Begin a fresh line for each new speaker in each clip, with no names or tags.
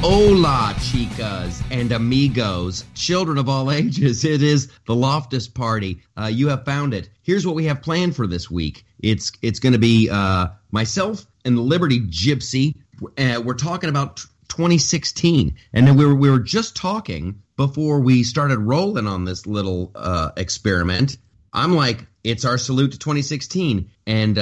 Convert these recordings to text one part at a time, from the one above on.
Hola, chicas and amigos, children of all ages. It is the Loftus Party. You have found it. Here's what we have planned for this week. It's going to be myself and the Liberty Gypsy. We're talking about 2016, and then we were just talking before we started rolling on this little experiment. I'm like, it's our salute to 2016, and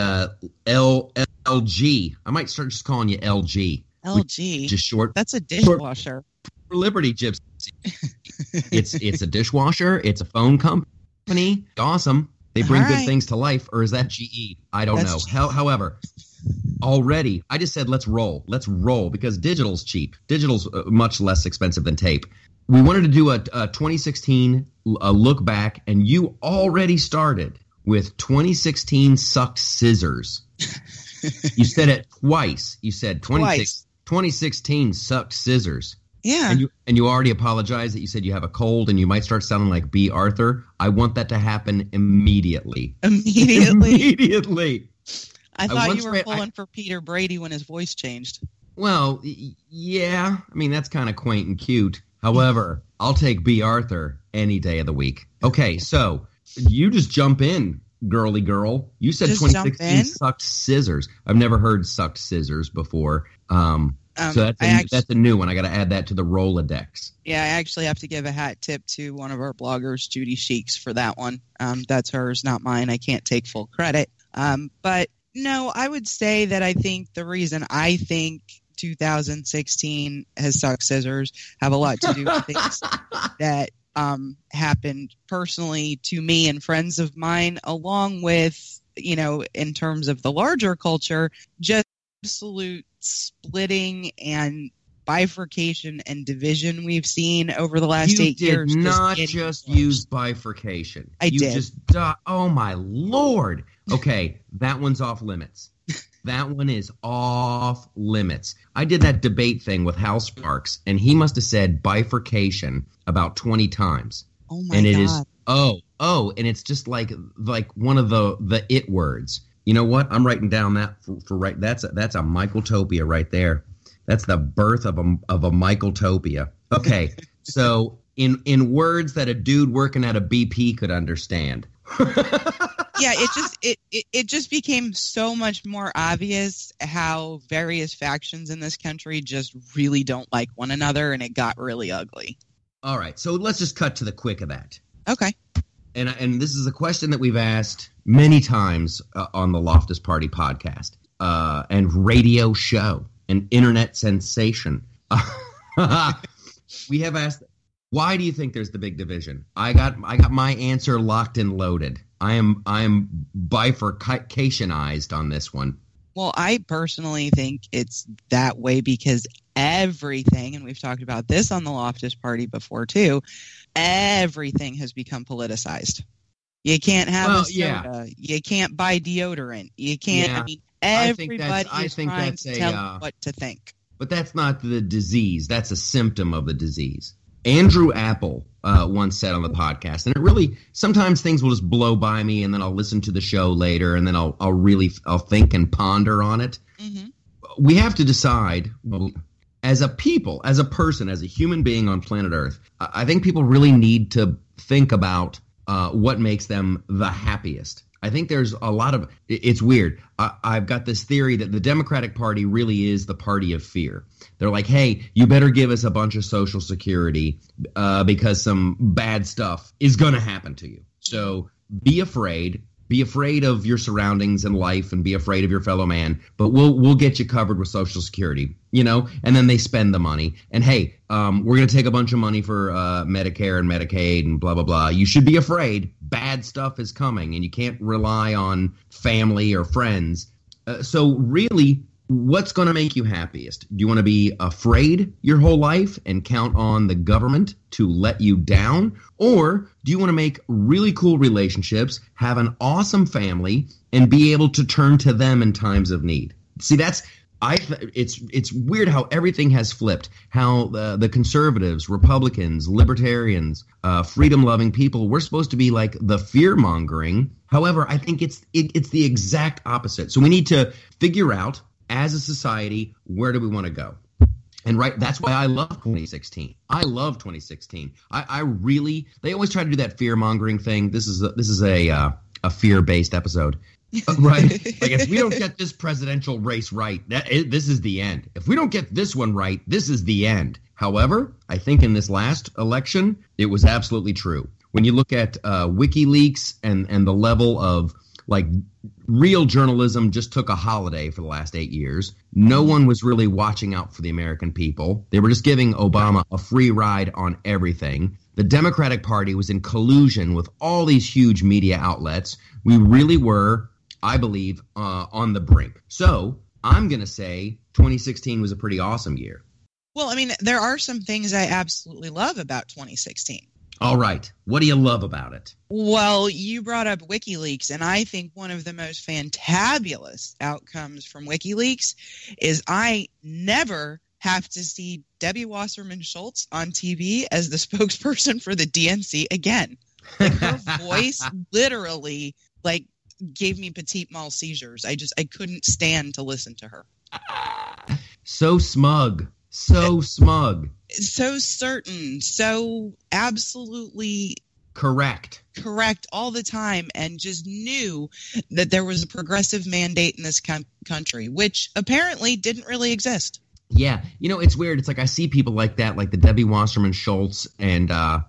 LG. I might start just calling you LG.
LG,
just short.
That's a dishwasher.
For Liberty Gypsy. It's a dishwasher. It's a phone company. Awesome. They bring good things to life. Or is that GE? I don't know. However, already I just said let's roll. Let's roll because digital's cheap. Digital's much less expensive than tape. We wanted to do a 2016 look back, and you already started with 2016 sucked scissors. You said it twice. You said 2016 sucked scissors.
Yeah.
And you already apologized that you said you have a cold and you might start sounding like B. Arthur. I want that to happen immediately. Immediately.
I thought you were pulling for Peter Brady when his voice changed.
Well, yeah. I mean, that's kind of quaint and cute. However, I'll take B. Arthur any day of the week. Okay, so you just jump in. Girly girl, you said just 2016 sucked scissors. I've never heard sucked scissors before. So that's a new one. I got to add that to the Rolodex.
Yeah, I actually have to give a hat tip to one of our bloggers, Judy Sheeks, for that one. That's hers, not mine. I can't take full credit. But no, I would say that I think the reason I think 2016 has sucked scissors have a lot to do with things that happened personally to me and friends of mine, along with, in terms of the larger culture, just absolute splitting and bifurcation and division we've seen over the last 8 years.
You did not just use bifurcation.
I did.
Oh my Lord. Okay, that one's off limits. That one is off limits. I did that debate thing with Hal Sparks, and he must have said bifurcation about 20 times.
Oh my God.
It is and it's just like one of the it words. You know what? I'm writing down that for right. That's a Michaeltopia right there. That's the birth of a Michaeltopia. Okay, so in words that a dude working at a BP could understand.
Yeah, it just became so much more obvious how various factions in this country just really don't like one another, and it got really ugly.
All right, so let's just cut to the quick of that.
Okay.
And this is a question that we've asked many times on the Loftus Party podcast and radio show, an internet sensation. We have asked, why do you think there's the big division? I got my answer locked and loaded. I am bifurcationized on this one.
Well, I personally think it's that way because everything, and we've talked about this on the Loftus Party before too, everything has become politicized. You can't have a soda. Yeah. You can't buy deodorant. You can't. Yeah. I mean, everybody is trying to tell you what to think.
But that's not the disease. That's a symptom of the disease. Andrew Apple once said on the podcast, and it really, sometimes things will just blow by me, and then I'll listen to the show later, and then I'll think and ponder on it. Mm-hmm. We have to decide, as a people, as a person, as a human being on planet Earth, I think people really need to think about what makes them the happiest. I think there's a lot of – it's weird. I've got this theory that the Democratic Party really is the party of fear. They're like, hey, you better give us a bunch of Social Security because some bad stuff is going to happen to you. So be afraid. Be afraid of your surroundings and life, and be afraid of your fellow man. But we'll get you covered with Social Security, And then they spend the money. And hey, we're going to take a bunch of money for Medicare and Medicaid and blah blah blah. You should be afraid. Bad stuff is coming, and you can't rely on family or friends. So really, what's going to make you happiest? Do you want to be afraid your whole life and count on the government to let you down? Or do you want to make really cool relationships, have an awesome family, and be able to turn to them in times of need? See, it's weird how everything has flipped, how the conservatives, Republicans, libertarians, freedom-loving people, we're supposed to be like the fear-mongering. However, I think it's the exact opposite. So we need to figure out, as a society, where do we want to go? And that's why I love 2016. I love 2016. I really, they always try to do that fear mongering thing. This is a fear based episode, right? Like if we don't get this presidential race right, this is the end. If we don't get this one right, this is the end. However, I think in this last election, it was absolutely true. When you look at WikiLeaks and the level of like real journalism just took a holiday for the last 8 years. No one was really watching out for the American people. They were just giving Obama a free ride on everything. The Democratic Party was in collusion with all these huge media outlets. We really were, I believe, on the brink. So I'm going to say 2016 was a pretty awesome year.
Well, I mean, there are some things I absolutely love about 2016.
All right. What do you love about it?
Well, you brought up WikiLeaks, and I think one of the most fantabulous outcomes from WikiLeaks is I never have to see Debbie Wasserman Schultz on TV as the spokesperson for the DNC again. Like her voice literally like gave me petite mal seizures. I couldn't stand to listen to her.
So smug. So smug.
So certain. So absolutely
correct
all the time, and just knew that there was a progressive mandate in this country, which apparently didn't really exist.
Yeah. You know, it's weird. It's like I see people like that, like the Debbie Wasserman Schultz and the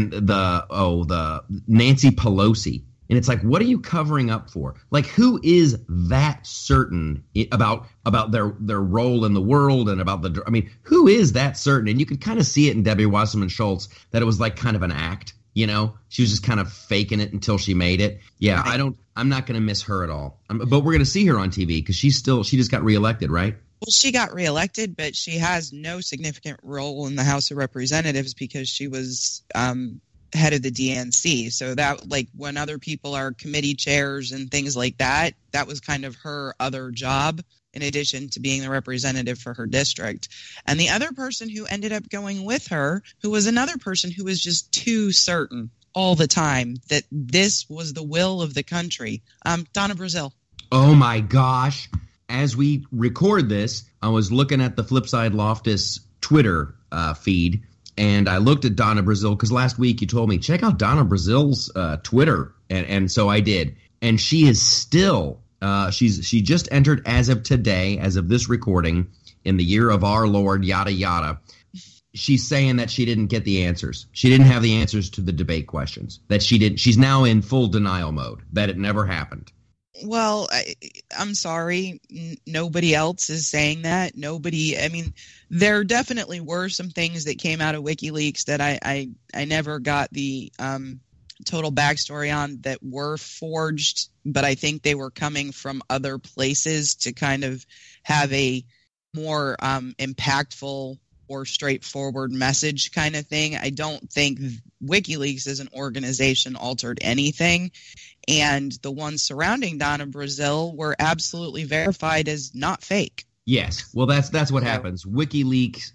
Nancy Pelosi. And it's like, what are you covering up for? Like, who is that certain about their role in the world and about I mean, who is that certain? And you could kind of see it in Debbie Wasserman Schultz that it was like kind of an act, you know? She was just kind of faking it until she made it. Yeah, right. I'm not going to miss her at all. But we're going to see her on TV because she just got reelected, right?
Well, she got reelected, but she has no significant role in the House of Representatives because she was head of the DNC. So that, like, when other people are committee chairs and things like that, that was kind of her other job in addition to being the representative for her district. And the other person who ended up going with her, who was another person who was just too certain all the time that this was the will of the country, Donna Brazile.
Oh my gosh. As we record this, I was looking at the Flipside Loftus Twitter feed, and I looked at Donna Brazile because last week you told me, check out Donna Brazile's Twitter, and so I did. And she is still, she just entered as of today, as of this recording, in the year of our Lord, yada, yada. She's saying that she didn't get the answers. She didn't have the answers to the debate questions. That she didn't. She's now in full denial mode, that it never happened.
Well, I'm sorry. Nobody else is saying that. Nobody. I mean, there definitely were some things that came out of WikiLeaks that I never got the total backstory on that were forged, but I think they were coming from other places to kind of have a more impactful or straightforward message kind of thing. I don't think WikiLeaks as an organization altered anything. And the ones surrounding Donna Brazile were absolutely verified as not fake.
Yes. Well, that's what happens. WikiLeaks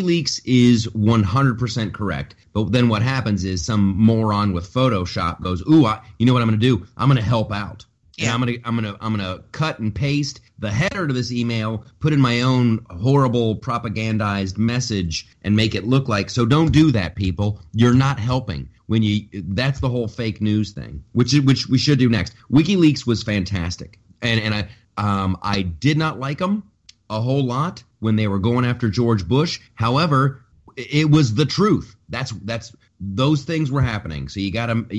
is 100% correct. But then what happens is some moron with Photoshop goes, "Ooh, you know what I'm going to do? I'm going to help out. Yeah. And I'm gonna cut and paste the header to this email, put in my own horrible propagandized message, and make it look like." So don't do that, people. You're not helping. That's the whole fake news thing, which we should do next. WikiLeaks was fantastic, and I did not like them a whole lot when they were going after George Bush. However, it was the truth. That's those things were happening. So you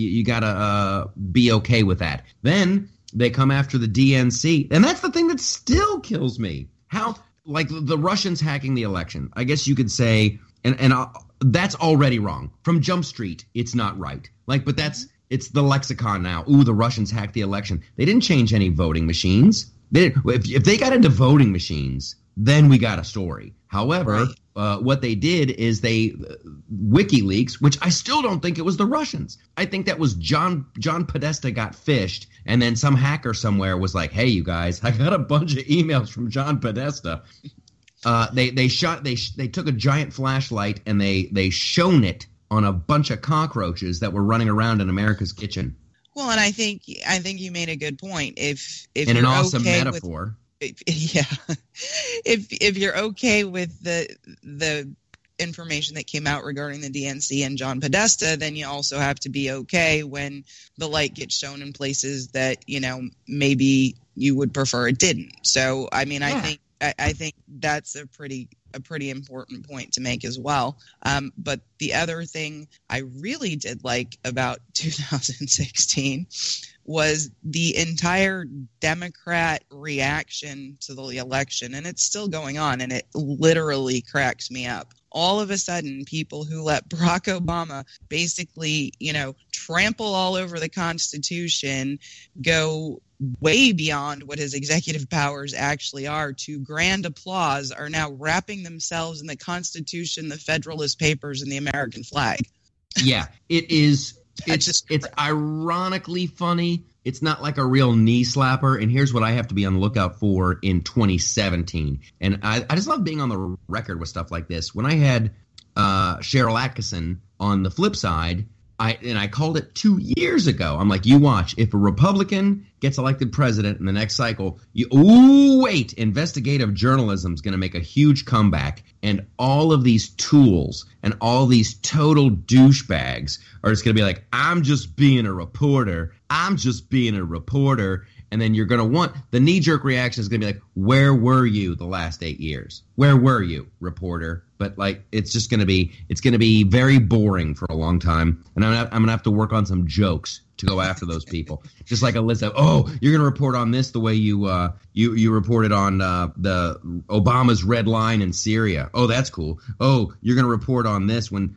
gotta be okay with that. Then they come after the DNC, and that's the thing that still kills me. How, like, the Russians hacking the election, I guess you could say, and that's already wrong. From Jump Street, it's not right. Like, but it's the lexicon now. Ooh, the Russians hacked the election. They didn't change any voting machines. If they got into voting machines, then we got a story. However, what they did is WikiLeaks, which I still don't think it was the Russians. I think that was John Podesta got phished, and then some hacker somewhere was like, "Hey, you guys, I got a bunch of emails from John Podesta." They took a giant flashlight and they shone it on a bunch of cockroaches that were running around in America's kitchen.
Well, and I think you made a good point. If
and an awesome metaphor.
Yeah, if you're okay with the information that came out regarding the DNC and John Podesta, then you also have to be okay when the light gets shown in places that, you know, maybe you would prefer it didn't. So, I mean, yeah. I think that's a pretty important point to make as well. But the other thing I really did like about 2016 was the entire Democrat reaction to the election, and it's still going on, and it literally cracks me up. All of a sudden, people who let Barack Obama basically, you know, trample all over the Constitution, go way beyond what his executive powers actually are, to grand applause, are now wrapping themselves in the Constitution, the Federalist Papers, and the American flag.
Yeah, it is. It's ironically funny. It's not like a real knee slapper. And here's what I have to be on the lookout for in 2017. And I just love being on the record with stuff like this. When I had Cheryl Atkinson on the flip side, I called it 2 years ago. I'm like, you watch. If a Republican gets elected president in the next cycle, wait, investigative journalism is going to make a huge comeback. And all of these tools and all these total douchebags are just going to be like, I'm just being a reporter. I'm just being a reporter. And then you're going to want – the knee-jerk reaction is going to be like, where were you the last 8 years? Where were you, reporter? But, like, it's just going to be – it's going to be very boring for a long time. And I'm going to have to work on some jokes to go after those people. Just like a list of, you're going to report on this the way you reported on the Obama's red line in Syria. Oh, that's cool. Oh, you're going to report on this when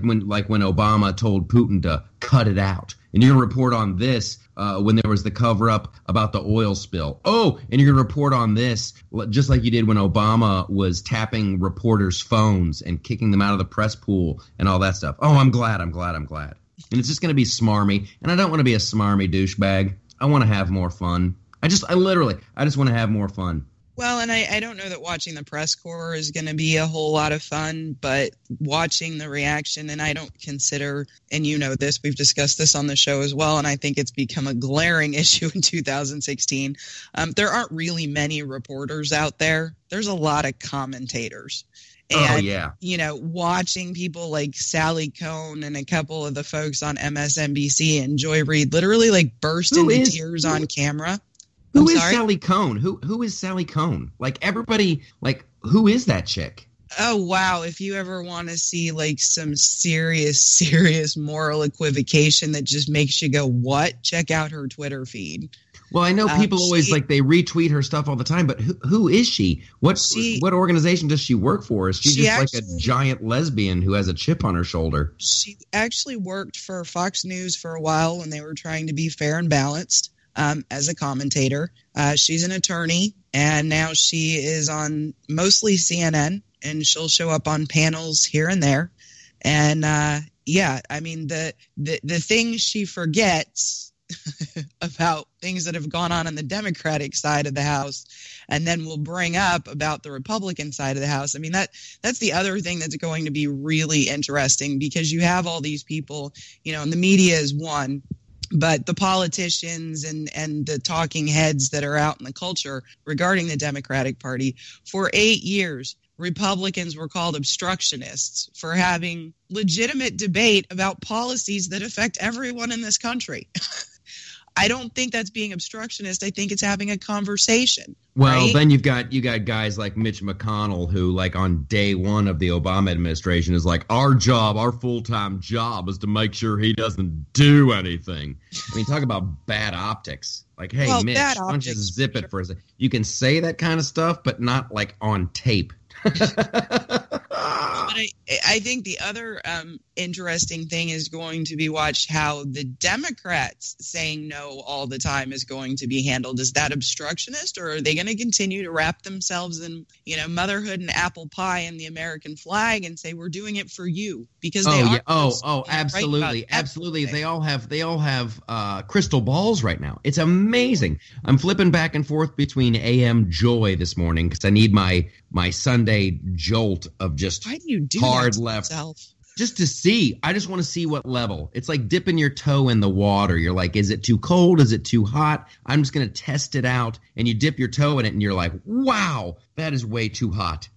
Obama told Putin to cut it out. And you're going to report on this when there was the cover-up about the oil spill. Oh, and you're going to report on this just like you did when Obama was tapping reporters' phones and kicking them out of the press pool and all that stuff. Oh, I'm glad. And it's just going to be smarmy. And I don't want to be a smarmy douchebag. I want to have more fun. I just want to have more fun.
Well, and I don't know that watching the press corps is going to be a whole lot of fun, but watching the reaction, and I don't consider, and you know this, we've discussed this on the show as well, and I think it's become a glaring issue in 2016. There aren't really many reporters out there. There's a lot of commentators. And, you know, watching people like Sally Cohn and a couple of the folks on MSNBC and Joy Reid literally like burst into tears on camera.
Who is Sally Cohn? Who is Sally Cohn? Like everybody, like who is that chick?
Oh, wow. If you ever want to see like some serious moral equivocation that just makes you go, what? Check out her Twitter feed.
Well, I know people always like they retweet her stuff all the time, but who is she? What organization does she work for? Is she just like a giant lesbian who has a chip on her shoulder?
She actually worked for Fox News for a while when they were trying to be fair and balanced as a commentator. She's an attorney, and now she is on mostly CNN, and she'll show up on panels here and there. And I mean, the things she forgets about things that have gone on the Democratic side of the House, and then we'll bring up about the Republican side of the House. I mean, that's the other thing that's going to be really interesting, because you have all these people, you know, and the media is one, but the politicians and the talking heads that are out in the culture regarding the Democratic Party. For 8 years, Republicans were called obstructionists for having legitimate debate about policies that affect everyone in this country. I don't think that's being obstructionist. I think it's having a conversation.
Well,
right?
Then you got guys like Mitch McConnell, who like on day one of the Obama administration is like, our full-time job is to make sure he doesn't do anything. I mean, talk about bad optics. Like, hey, Mitch, why don't you zip it for a second? You can say that kind of stuff, but not like on tape.
But I think the other interesting thing is going to be watch how the Democrats saying no all the time is going to be handled. Is that obstructionist, or are they going to continue to wrap themselves in, you know, motherhood and apple pie and the American flag and say we're doing it for you because they are?
Absolutely. They all have crystal balls right now. It's amazing. I'm flipping back and forth between AM Joy this morning because I need my Sunday jolt of just
Why do you do
hard
that to
left.
yourself?
just to see. I just want to see what level. It's like dipping your toe in the water. You're like, is it too cold? Is it too hot? I'm just going to test it out. And you dip your toe in it and you're like, wow, that is way too hot.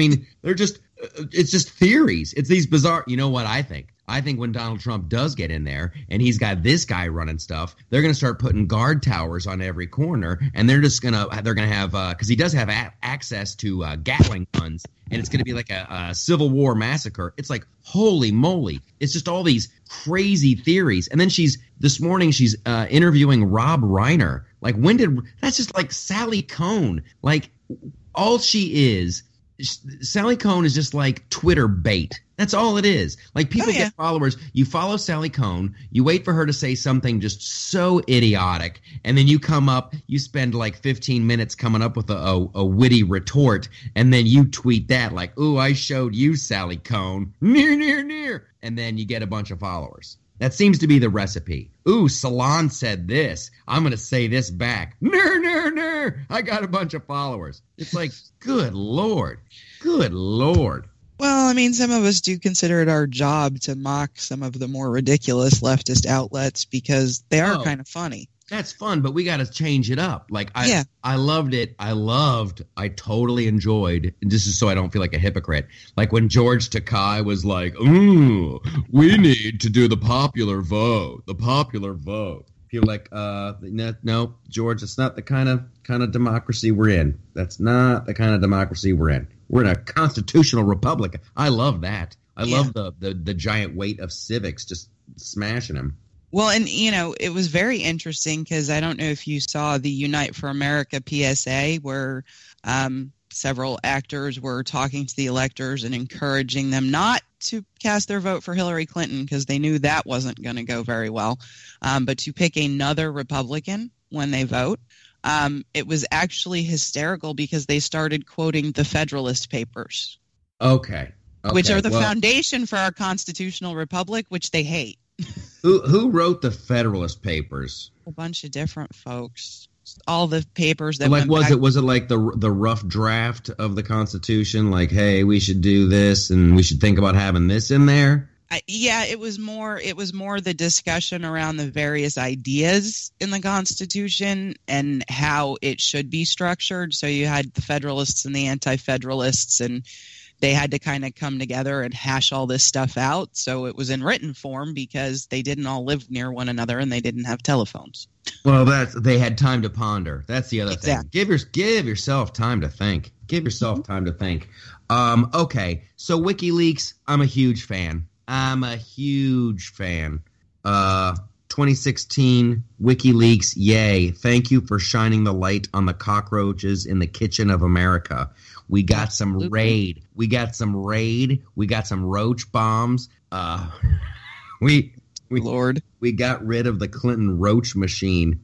It's just theories. It's these bizarre, you know what I think? I think when Donald Trump does get in there and he's got this guy running stuff, they're going to start putting guard towers on every corner, and they're going to have, because he does have access to Gatling guns, and it's going to be like a Civil War massacre. It's like, holy moly. It's just all these crazy theories. And then this morning she's interviewing Rob Reiner. Like, that's just like Sally Kohn. Like, all she is, Sally Kohn is just like Twitter bait. That's all it is. Like, people get followers. You follow Sally Kohn. You wait for her to say something just so idiotic, and then you come up. You spend like 15 minutes coming up with a witty retort, and then you tweet that like, "Ooh, I showed you, Sally Kohn. Near," and then you get a bunch of followers. That seems to be the recipe. Ooh, Salon said this. I'm going to say this back. Ner. I got a bunch of followers. It's like, good Lord. Good Lord.
Well, I mean, some of us do consider it our job to mock some of the more ridiculous leftist outlets because they are kind of funny.
That's fun, but we got to change it up. Like, I loved it. I totally enjoyed, and this is so I don't feel like a hypocrite, like when George Takei was like, ooh, we need to do the popular vote. People like, no, George, it's not the kind of democracy we're in. That's not the kind of democracy we're in. We're in a constitutional republic. I love that. I love the giant weight of civics just smashing him.
Well, and, it was very interesting because I don't know if you saw the Unite for America PSA where several actors were talking to the electors and encouraging them not to cast their vote for Hillary Clinton because they knew that wasn't going to go very well, but to pick another Republican when they vote. It was actually hysterical because they started quoting the Federalist Papers.
Okay.
Which are the foundation for our constitutional republic, which they hate.
Who wrote the Federalist Papers?
A bunch of different folks. All the papers that
was it like the rough draft of the Constitution? Like, hey, we should do this, and we should think about having this in there.
It was more the discussion around the various ideas in the Constitution and how it should be structured. So you had the Federalists and the Anti-Federalists, and they had to kind of come together and hash all this stuff out. So it was in written form because they didn't all live near one another and they didn't have telephones.
Well, they had time to ponder. That's the other thing. Give yourself time to think. Okay, so WikiLeaks, I'm a huge fan. 2016 WikiLeaks, yay. Thank you for shining the light on the cockroaches in the kitchen of America. We got some raid. We got some roach bombs. We got rid of the Clinton roach machine.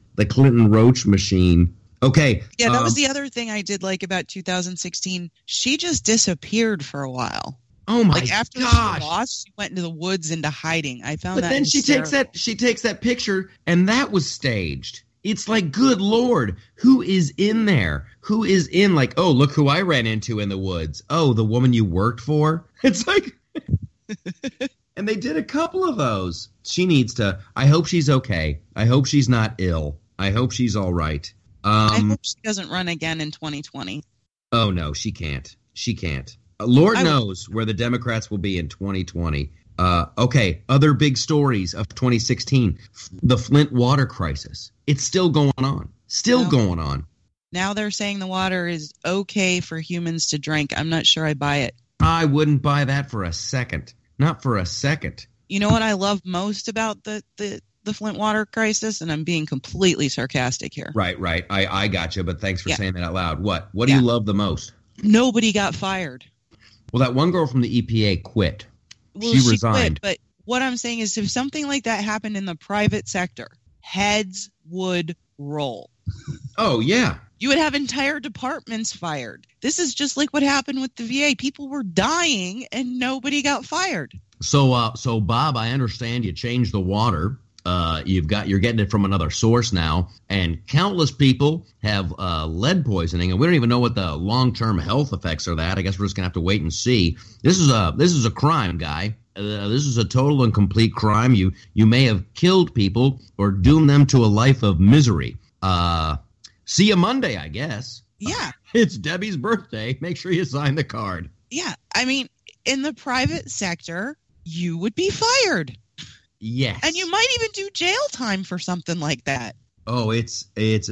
Okay.
Yeah, that was the other thing I did like about 2016. She just disappeared for a while.
Oh my gosh!
After she lost, she went into the woods into hiding. I found that. But then
she takes that picture, and that was staged. It's like, good Lord, who is in there? Who is in, like, oh, look who I ran into in the woods. Oh, the woman you worked for? It's like, and they did a couple of those. She needs to, I hope she's okay. I hope she's not ill. I hope she's all right.
I hope she doesn't run again in 2020.
Oh, no, she can't. Lord knows where the Democrats will be in 2020. Okay, other big stories of 2016. The Flint water crisis. It's still going on. Going on.
Now they're saying the water is okay for humans to drink. I'm not sure I buy it.
I wouldn't buy that for a second. Not for a second.
You know what I love most about the Flint water crisis? And I'm being completely sarcastic here.
Right. I got you, but thanks for saying that out loud. What do you love the most?
Nobody got fired.
Well, that one girl from the EPA quit.
Well, she resigned. Quit, but what I'm saying is if something like that happened in the private sector, heads would roll.
Oh, yeah.
You would have entire departments fired. This is just like what happened with the VA. People were dying and nobody got fired.
So Bob, I understand you changed the water. You're getting it from another source now, and countless people have lead poisoning, and we don't even know what the long-term health effects are. That I guess we're just gonna have to wait and see. This is a crime, guy. this is a total and complete crime. You may have killed people or doomed them to a life of misery. See you Monday, I guess.
Yeah.
It's Debbie's birthday. Make sure you sign the card.
Yeah. I mean, in the private sector, you would be fired.
Yes.
And you might even do jail time for something like that.
Oh, it's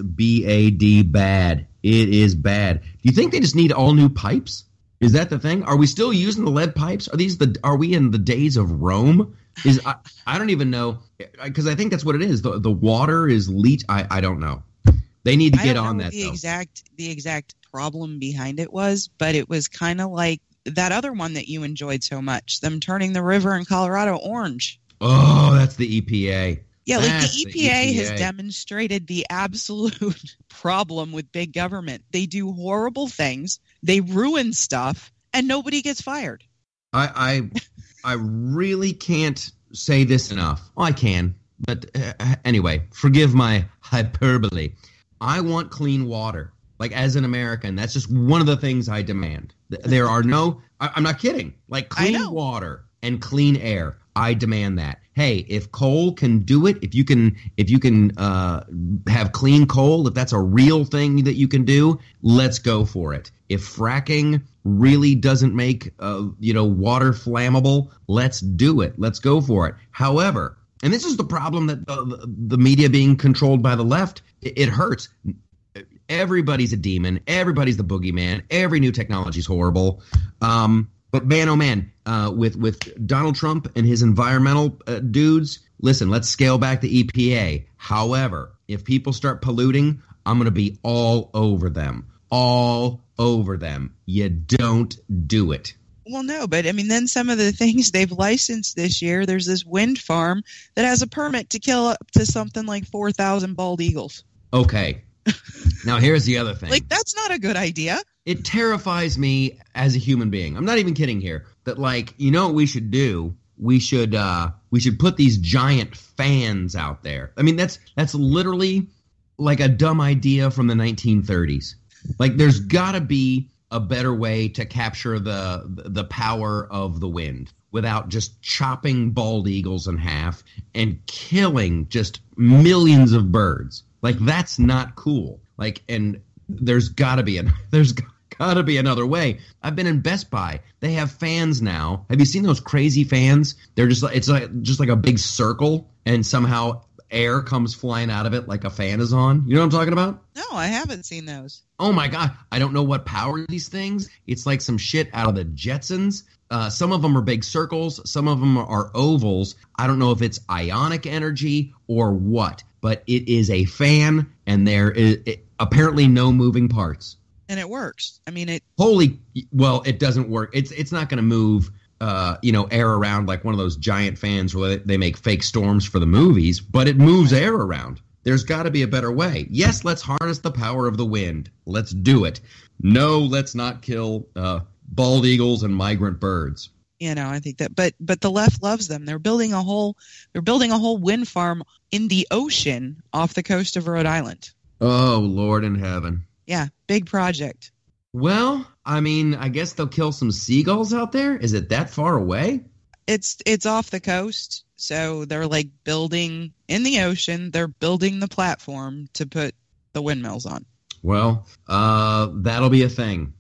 BAD bad. It is bad. Do you think they just need all new pipes? Is that the thing? Are we still using the lead pipes? Are we in the days of Rome? I don't even know, because I think that's what it is. The water is leach. I don't know. They need to get on that.
The exact problem behind it was, but it was kind of like that other one that you enjoyed so much, them turning the river in Colorado orange.
Oh, that's the EPA.
Yeah, like the EPA has demonstrated the absolute problem with big government. They do horrible things, they ruin stuff, and nobody gets fired.
I really can't say this enough. Well, I can, but anyway, forgive my hyperbole. I want clean water. Like, as an American, that's just one of the things I demand. There are no – I'm not kidding. Like, clean water and clean air. I demand that. Hey, if coal can do it, if you can have clean coal, if that's a real thing that you can do, let's go for it. If fracking really doesn't make water flammable, let's do it. Let's go for it. However, and this is the problem that the media being controlled by the left, it hurts. Everybody's a demon. Everybody's the boogeyman. Every new technology is horrible. But man, oh man, with Donald Trump and his environmental dudes, listen, let's scale back the EPA. However, if people start polluting, I'm going to be all over them. All over them. You don't do it.
Well, no, but I mean, then some of the things they've licensed this year, there's this wind farm that has a permit to kill up to something like 4,000 bald eagles.
Okay. Now, here's the other thing.
Like, that's not a good idea.
It terrifies me as a human being. I'm not even kidding here. That, like, you know what we should do? We should put these giant fans out there. I mean, that's literally like a dumb idea from the 1930s. Like, there's got to be a better way to capture the power of the wind without just chopping bald eagles in half and killing just millions of birds. Like, that's not cool. Like, and there's got to be another way. I've been in Best Buy. They have fans now. Have you seen those crazy fans? They're just like a big circle, and somehow air comes flying out of it like a fan is on. You know what I'm talking about?
No, I haven't seen those.
Oh my God. I don't know what power these things. It's like some shit out of the Jetsons. Some of them are big circles. Some of them are ovals. I don't know if it's ionic energy or what, but it is a fan, and there is apparently no moving parts.
And it works. I mean, it
doesn't work. It's not going to move, air around like one of those giant fans where they make fake storms for the movies, but it moves air around. There's got to be a better way. Yes, let's harness the power of the wind. Let's do it. No, let's not kill bald eagles and migrant birds.
I think that, but the left loves them. They're building a whole wind farm in the ocean off the coast of Rhode Island.
Oh, Lord in heaven.
Yeah, big project.
Well, I mean, I guess they'll kill some seagulls out there. Is it that far away?
It's off the coast, so they're like building in the ocean. They're building the platform to put the windmills on.
Well, that'll be a thing.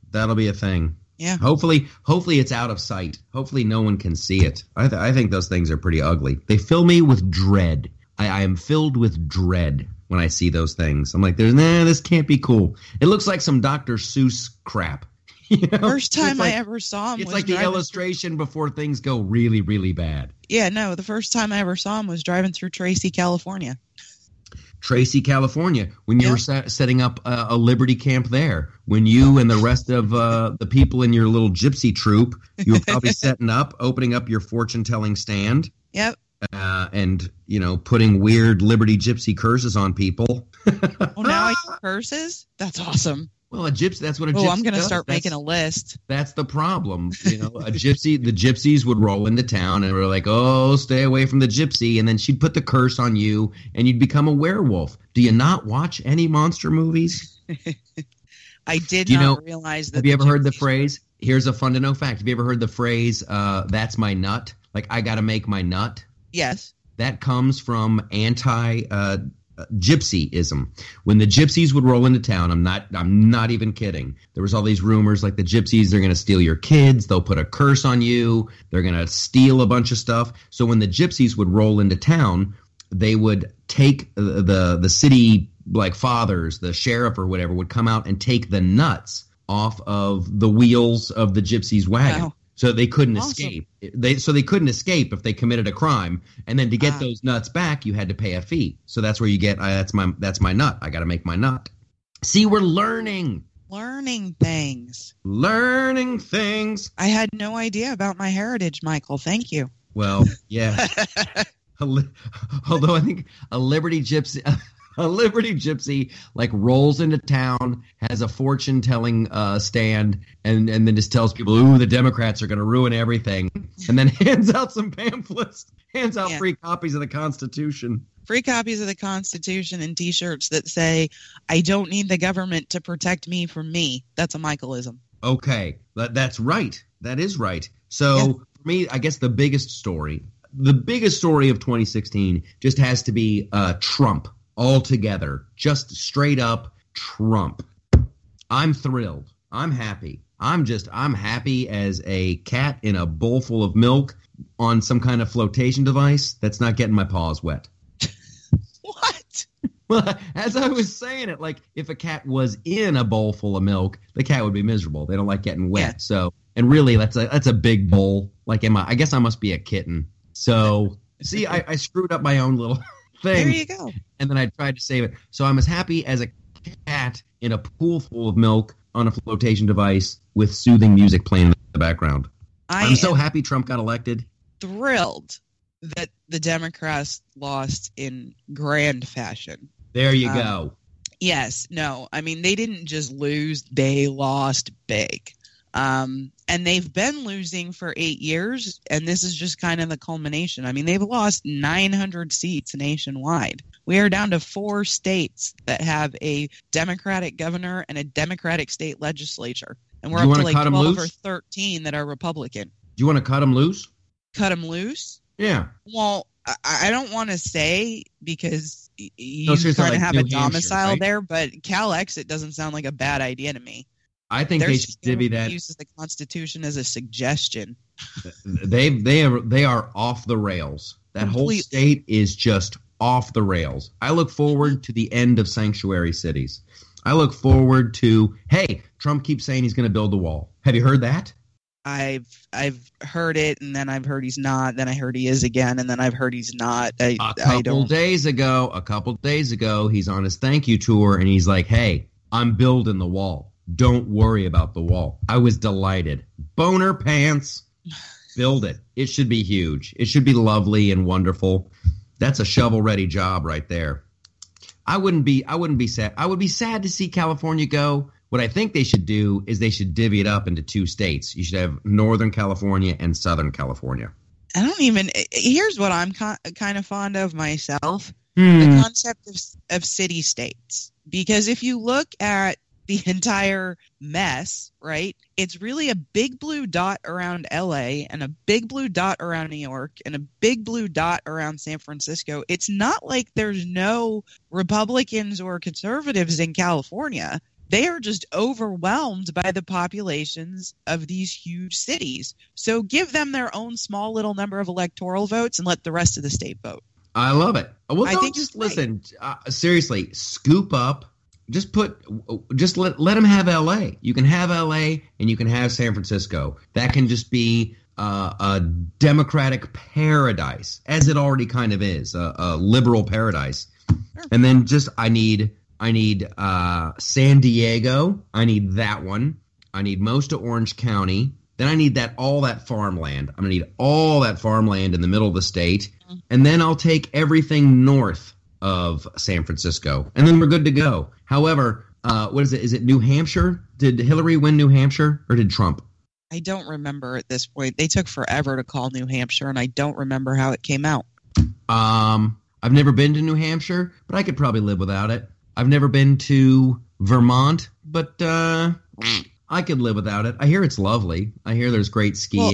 Yeah.
Hopefully it's out of sight. Hopefully no one can see it. I think those things are pretty ugly. They fill me with dread. I am filled with dread when I see those things. I'm like, this can't be cool. It looks like some Dr. Seuss crap.
First time I ever saw him.
It's like the illustration before things go really, really bad.
Yeah, no, the first time I ever saw him was driving through Tracy, California.
Tracy, California, when you were setting up a Liberty camp there, when you and the rest of the people in your little gypsy troop, you were probably opening up your fortune-telling stand.
Yep.
And, putting weird Liberty gypsy curses on people.
Oh, now I use curses? That's awesome.
Well, that's what a gypsy does.
I'm going to start making a list.
That's the problem. The gypsies would roll into town and we're like, oh, stay away from the gypsy. And then she'd put the curse on you and you'd become a werewolf. Do you not watch any monster movies?
I did not realize that.
Have you ever heard the phrase? Here's a fun to know fact. Have you ever heard the phrase, that's my nut? like I got to make my nut.
Yes.
That comes from gypsyism. When the gypsies would roll into town, I'm not even kidding. There was all these rumors like the gypsies, they're going to steal your kids, they'll put a curse on you, they're going to steal a bunch of stuff. So when the gypsies would roll into town, they would take the city like fathers, the sheriff or whatever would come out and take the nuts off of the wheels of the gypsies' wagon.
Wow.
So they couldn't escape. They couldn't escape if they committed a crime. And then to get those nuts back, you had to pay a fee. So that's where you get that's my nut. I got to make my nut. See, we're learning
things.
Learning things.
I had no idea about my heritage, Michael. Thank you.
Well, yeah. Although I think a Liberty Gypsy like rolls into town, has a fortune telling stand, and then just tells people, "Ooh, the Democrats are going to ruin everything," and then hands out some pamphlets, free copies of the Constitution.
Free copies of the Constitution and T-shirts that say, "I don't need the government to protect me from me." That's a Michaelism.
Okay, that's right. That is right. So for me, I guess the biggest story of 2016 just has to be Trump. Altogether, just straight up Trump. I'm thrilled. I'm happy. I'm happy as a cat in a bowl full of milk on some kind of flotation device that's not getting my paws wet.
What?
Well, as I was saying it, like if a cat was in a bowl full of milk, the cat would be miserable. They don't like getting wet.
Yeah.
So, and really that's a big bowl. Like, I guess I must be a kitten. So, see, I screwed up my own little thing.
There you go.
And then I tried to save it. So I'm as happy as a cat in a pool full of milk on a flotation device with soothing music playing in the background. I'm so happy Trump got elected.
Thrilled that the Democrats lost in grand fashion.
There you go.
Yes. No. I mean, they didn't just lose. They lost big. And they've been losing for 8 years, and this is just kind of the culmination. I mean, they've lost 900 seats nationwide. We are down to 4 states that have a Democratic governor and a Democratic state legislature. And we're up to like 12 or 13 that are Republican.
Do you want to cut them loose?
Cut them loose?
Yeah.
Well, I don't want to say because you kind of
like
have
New
a domicile
Hampshire, right?
there, but Cal Exit doesn't sound like a bad idea to me.
I think they should divvy that.
Uses the Constitution as a suggestion.
They are off the rails. That whole state is just off the rails. I look forward to the end of sanctuary cities. I look forward to, hey, Trump keeps saying he's going to build the wall. Have you heard that?
I've heard it, and then I've heard he's not. Then I heard he is again, and then I've heard he's not. A couple days ago, he's on his thank you tour, and he's like, hey, I'm building the wall. Don't worry about the wall. I was delighted. Boner pants. Build it. It should be huge. It should be lovely and wonderful. That's a shovel-ready job right there. I wouldn't be sad. I would be sad to see California go. What I think they should do is they should divvy it up into 2 states. You should have Northern California and Southern California. Here's what I'm kind of fond of myself. The concept of city-states. Because if you look at the entire mess, right? It's really a big blue dot around LA and a big blue dot around New York and a big blue dot around San Francisco. It's not like there's no Republicans or conservatives in California. They are just overwhelmed by the populations of these huge cities. So give them their own small little number of electoral votes and let the rest of the state vote.
I love it. Well, listen, seriously, scoop up. Just let them have L.A. You can have L.A. and you can have San Francisco. That can just be a Democratic paradise, as it already kind of is, a liberal paradise. Sure. And then I need San Diego. I need that one. I need most of Orange County. Then I need all that farmland. I'm going to need all that farmland in the middle of the state. Mm-hmm. And then I'll take everything north of San Francisco, and then we're good to go. However, what is it? Is it New Hampshire? Did Hillary win New Hampshire, or did Trump?
I don't remember at this point. They took forever to call New Hampshire, and I don't remember how it came out.
I've never been to New Hampshire, but I could probably live without it. I've never been to Vermont, but I could live without it. I hear it's lovely. I hear there's great skiing.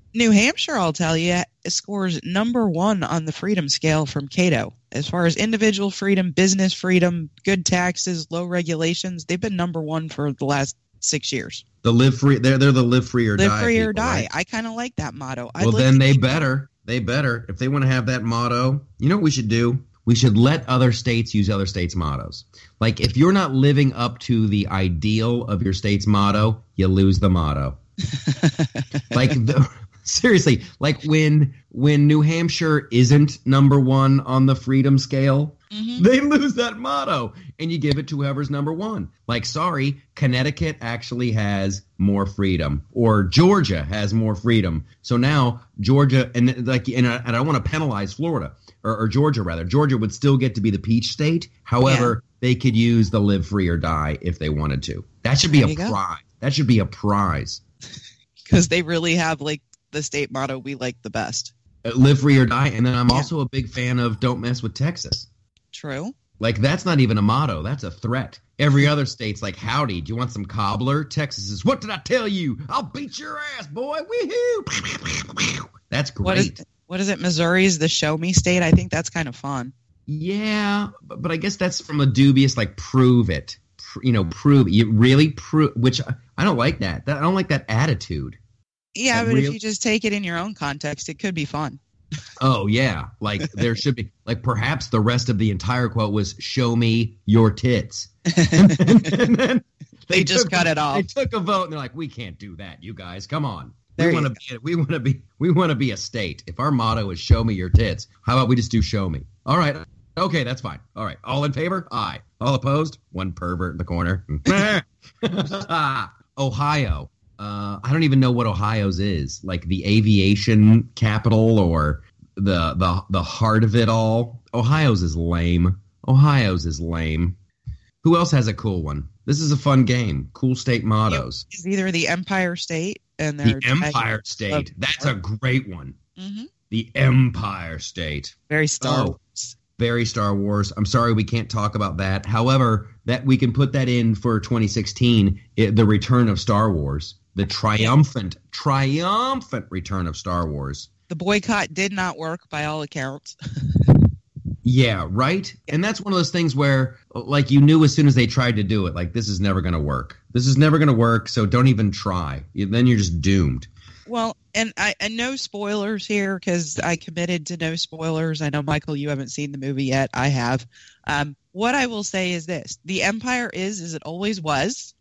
New Hampshire, I'll tell you, scores number 1 on the freedom scale from Cato. As far as individual freedom, business freedom, good taxes, low regulations, they've been number 1 for the last 6 years.
The live free, they're the live free or die.
Live free or
people,
die.
right?
I kind of like that motto.
Well, then they better. If they want to have that motto, you know what we should do? We should let other states use other states' mottos. Like, if you're not living up to the ideal of your state's motto, you lose the motto. Like, seriously, like when New Hampshire isn't number 1 on the freedom scale, they lose that motto, and you give it to whoever's number 1. Like, sorry, Connecticut actually has more freedom, or Georgia has more freedom. So now Georgia, and I don't want to penalize Florida or Georgia rather. Georgia would still get to be the peach state. However, they could use the live free or die if they wanted to. That should be a prize. That should be a prize.
Because they really have like the state motto we like the best.
Live free or die. And then I'm also a big fan of don't mess with Texas.
True.
Like, that's not even a motto. That's a threat. Every other state's like, howdy, do you want some cobbler? Texas is, what did I tell you? I'll beat your ass, boy. Woohoo. That's great.
What is it? Missouri's the show me state? I think that's kind of fun.
Yeah, but I guess that's from a dubious, like, prove it. Prove it. You really prove, which I don't like that. I don't like that attitude.
Yeah, but if you just take it in your own context, it could be fun.
Oh, yeah. Like, there should be, like, perhaps the rest of the entire quote was, show me your tits. and then
they just cut it off.
They took a vote, and they're like, we can't do that, you guys. Come on. We want to be a state. If our motto is show me your tits, how about we just do show me? All right. Okay, that's fine. All right. All in favor? Aye. All opposed? One pervert in the corner. Ohio. I don't even know what Ohio's is. Like the aviation capital or the heart of it all. Ohio's is lame. Who else has a cool one? This is a fun game. Cool state mottos.
It's either the Empire State and
the Empire State. That's a great one. Mm-hmm. The Empire State.
Very Star Wars.
Very Star Wars. I'm sorry we can't talk about that. However, that we can put that in for 2016, the return of Star Wars. The triumphant return of Star Wars.
The boycott did not work by all accounts.
Yeah, right? And that's one of those things where, like, you knew as soon as they tried to do it, like, this is never going to work. This is never going to work, so don't even try. Then you're just doomed.
Well, and no spoilers here because I committed to no spoilers. I know, Michael, you haven't seen the movie yet. I have. What I will say is this. The Empire is, as it always was,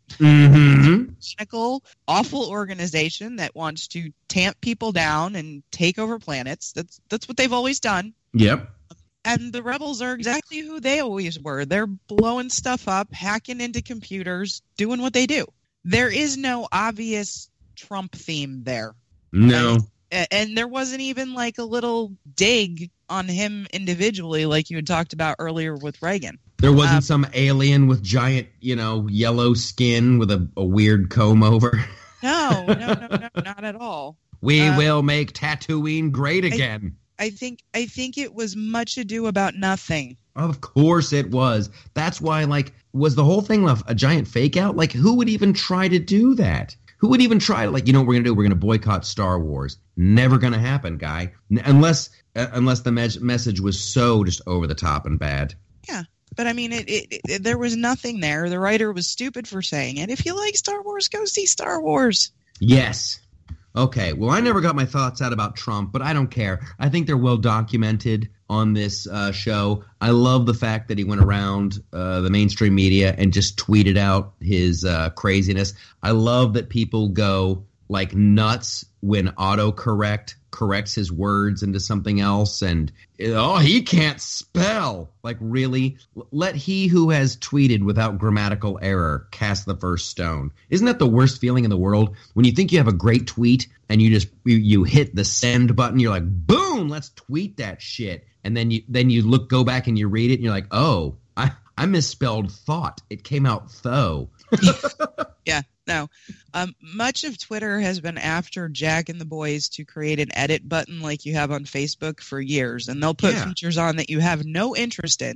cynical, awful organization that wants to tamp people down and take over planets. That's what they've always done.
Yep.
And the rebels are exactly who they always were. They're blowing stuff up, hacking into computers, doing what they do. There is no obvious Trump theme there.
No.
And there wasn't even like a little dig on him individually like you had talked about earlier with Reagan.
There wasn't some alien with giant, yellow skin with a weird comb over.
No, not at all.
We will make Tatooine great again.
I think it was much ado about nothing.
Of course it was. That's why, was the whole thing a giant fake out? Like, who would even try to do that? Who would even try to, what we're going to do? We're going to boycott Star Wars. Never going to happen, guy. Unless the message was so just over the top and bad.
Yeah. But, I mean, there was nothing there. The writer was stupid for saying it. If you like Star Wars, go see Star Wars.
Yes. Okay, well, I never got my thoughts out about Trump, but I don't care. I think they're well documented on this show. I love the fact that he went around the mainstream media and just tweeted out his craziness. I love that people go nuts when autocorrect corrects his words into something else and, he can't spell. Really? Let he who has tweeted without grammatical error cast the first stone. Isn't that the worst feeling in the world? When you think you have a great tweet and you hit the send button, you're like, boom, let's tweet that shit. And then you go back and you read it and you're like, oh, I misspelled thought. It came out though.
Yeah, no. Much of Twitter has been after Jack and the boys to create an edit button like you have on Facebook for years. And they'll put features on that you have no interest in.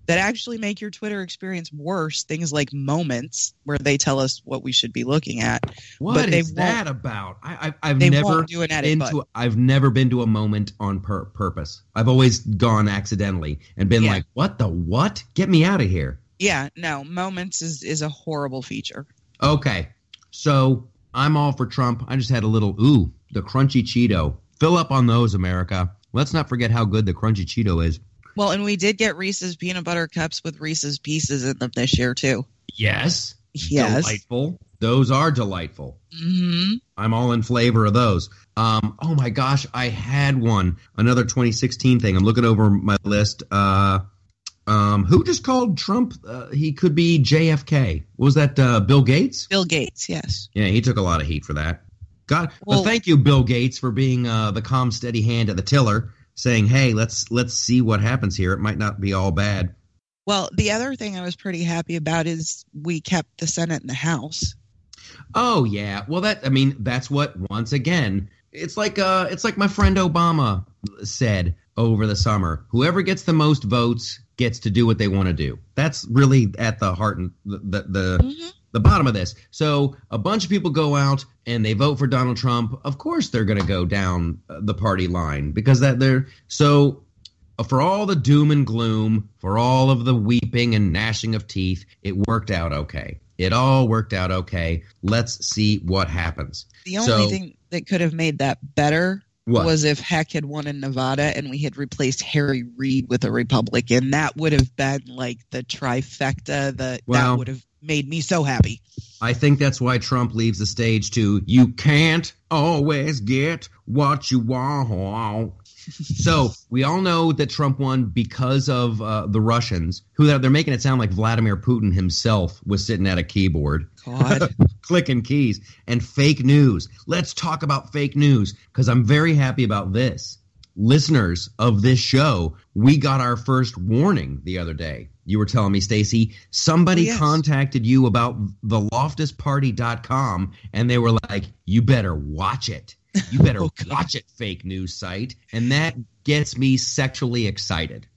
that actually make your Twitter experience worse. Things like moments where they tell us what we should be looking at.
What is that about? I've
they
never
won't do an edit button.
I've never been to a moment on purpose. I've always gone accidentally and been like, what the what? Get me out of here.
Yeah, no, moments is a horrible feature.
Okay, so I'm all for Trump. I just had a little, the Crunchy Cheeto. Fill up on those, America. Let's not forget how good the Crunchy Cheeto is.
Well, and we did get Reese's peanut butter cups with Reese's Pieces in them this year, too.
Yes.
Delightful.
Those are delightful.
Mm-hmm.
I'm all in flavor of those. Oh, my gosh. I had one. Another 2016 thing. I'm looking over my list. Who just called Trump? He could be JFK. What was that? Bill Gates?
Bill Gates, yes.
Yeah, he took a lot of heat for that. But thank you, Bill Gates, for being the calm, steady hand at the tiller, saying, hey, let's see what happens here. It might not be all bad.
Well, the other thing I was pretty happy about is we kept the Senate and the House.
Oh, yeah. Well, that's what, once again, it's like my friend Obama said over the summer. Whoever gets the most votes gets to do what they want to do. That's really at the heart and the bottom of this. So a bunch of people go out and they vote for Donald Trump. Of course, they're going to go down the party line because so for all the doom and gloom, for all of the weeping and gnashing of teeth, it worked out okay. It all worked out okay. Let's see what happens.
The only thing that could have made that better was if Heck had won in Nevada and we had replaced Harry Reid with a Republican. That would have been like the trifecta that would have made me so happy.
I think that's why Trump leaves the stage to you can't always get what you want. So we all know that Trump won because of the Russians, who they're making it sound like Vladimir Putin himself was sitting at a keyboard.
God.
Clicking keys. And fake news. Let's talk about fake news because I'm very happy about this. Listeners of this show, we got our first warning the other day. You were telling me, Stacey, somebody contacted you about theloftusparty.com and they were like, you better watch it. You better watch it, fake news site. And that gets me sexually excited.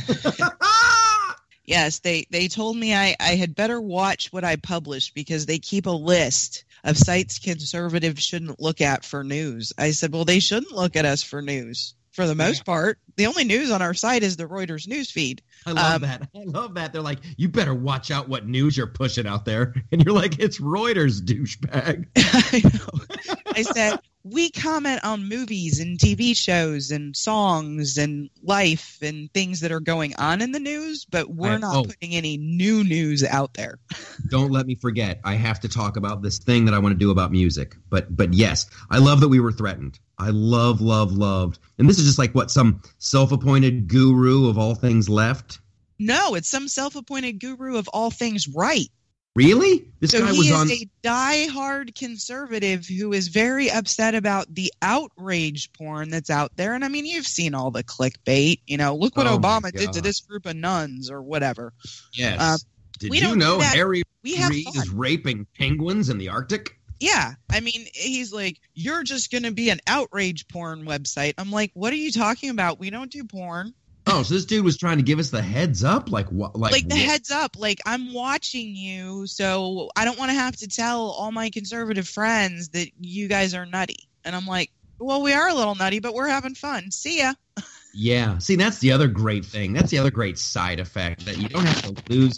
Yes, they told me I had better watch what I publish because they keep a list of sites conservatives shouldn't look at for news. I said, well, they shouldn't look at us for news. For the most part, the only news on our site is the Reuters news feed.
I love that. I love that. They're like, you better watch out what news you're pushing out there. And you're like, it's Reuters, douchebag.
I know. I said, we comment on movies and TV shows and songs and life and things that are going on in the news, but we're not putting any new news out there.
Don't let me forget. I have to talk about this thing that I want to do about music. But yes, I love that we were threatened. I loved. And this is just like what, some self-appointed guru of all things left?
No, it's some self-appointed guru of all things right.
Really? This guy was on.
He is a diehard conservative who is very upset about the outrage porn that's out there. And I mean, you've seen all the clickbait. You know, look what Obama did to this group of nuns or whatever.
Yes. Did you know Harry Reid is raping penguins in the Arctic?
Yeah. I mean, he's like, you're just going to be an outrage porn website. I'm like, what are you talking about? We don't do porn.
Oh, so this dude was trying to give us the heads up? Like what?
Like the heads up. Like, I'm watching you, so I don't want to have to tell all my conservative friends that you guys are nutty. And I'm like, well, we are a little nutty, but we're having fun. See ya.
Yeah. See, that's the other great thing. That's the other great side effect that you don't have to lose.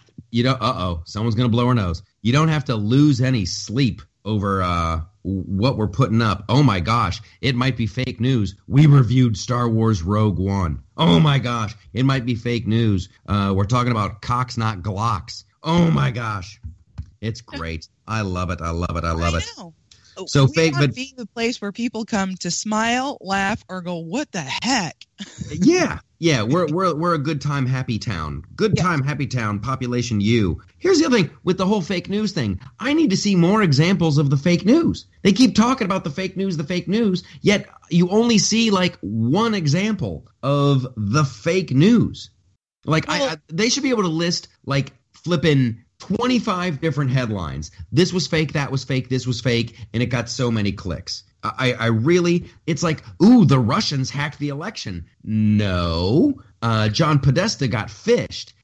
Someone's going to blow her nose. You don't have to lose any sleep over what we're putting up. Oh my gosh, it might be fake news. We reviewed Star Wars Rogue One. Oh my gosh, it might be fake news. We're talking about cocks, not Glocks. Oh my gosh, it's great. I love it. I love it.
Know.
So
we
fake, but
be the place where people come to smile, laugh, or go, "What the heck?"
Yeah. We're a good time, happy town. Good time, happy town. Population U. Here's the other thing with the whole fake news thing. I need to see more examples of the fake news. They keep talking about the fake news, yet you only see like one example of the fake news. Like they should be able to list like flipping 25 different headlines. This was fake, that was fake, this was fake, and it got so many clicks. I really, it's like, ooh, the Russians hacked the election. No, John Podesta got fished.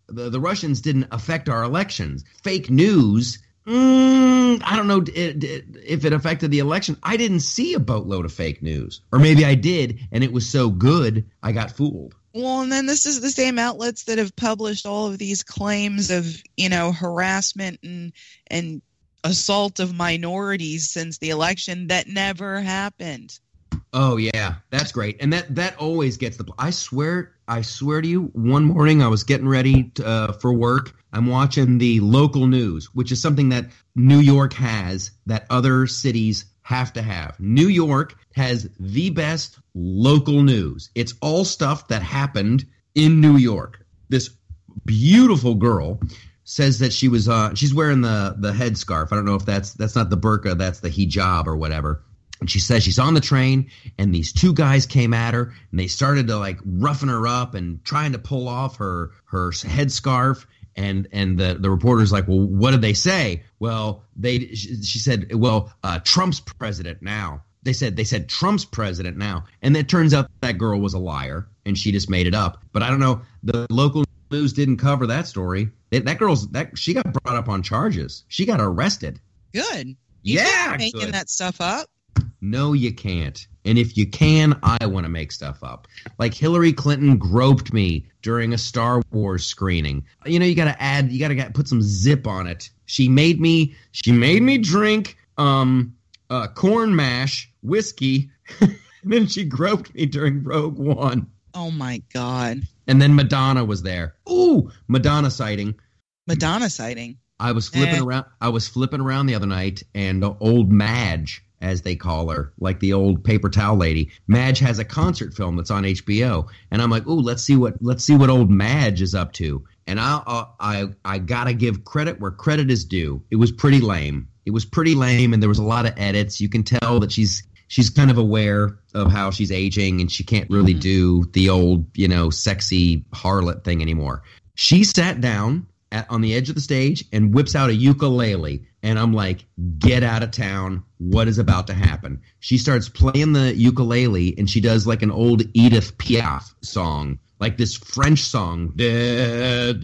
the Russians didn't affect our elections. Fake news, I don't know if it affected the election. I didn't see a boatload of fake news. Or maybe I did, and it was so good, I got fooled.
Well, and then this is the same outlets that have published all of these claims of, harassment and assault of minorities since the election that never happened.
Oh yeah, that's great, and that always gets the. I swear to you, one morning I was getting ready for work. I'm watching the local news, which is something that New York has that other cities have to have. New York has the best local news. It's all stuff that happened in New York. This beautiful girl says that she's wearing the headscarf. I don't know if that's not the burqa, that's the hijab or whatever. And she says she's on the train, and these two guys came at her, and they started to like roughing her up and trying to pull off her headscarf. And the reporter's like, well, what did they say? Well, she said, well, Trump's president now. They said Trump's president now. And it turns out that girl was a liar, and she just made it up. But I don't know. The local news didn't cover that story. She got brought up on charges. She got arrested.
Good.
You
can't be making that stuff up.
No, you can't. And if you can, I want to make stuff up. Like Hillary Clinton groped me during a Star Wars screening. You got to put some zip on it. She made me drink corn mash, whiskey, and then she groped me during Rogue One.
Oh my God.
And then Madonna was there. Ooh, Madonna sighting. I was flipping around the other night, and old Madge, as they call her, like the old paper towel lady. Madge has a concert film that's on HBO, and I'm like, ooh, let's see what old Madge is up to. And I gotta give credit where credit is due. It was pretty lame. And there was a lot of edits. You can tell that she's kind of aware of how she's aging, and she can't really do the old, sexy harlot thing anymore. She sat down on the edge of the stage and whips out a ukulele. And I'm like, get out of town. What is about to happen? She starts playing the ukulele, and she does like an old Edith Piaf song, like this French song. And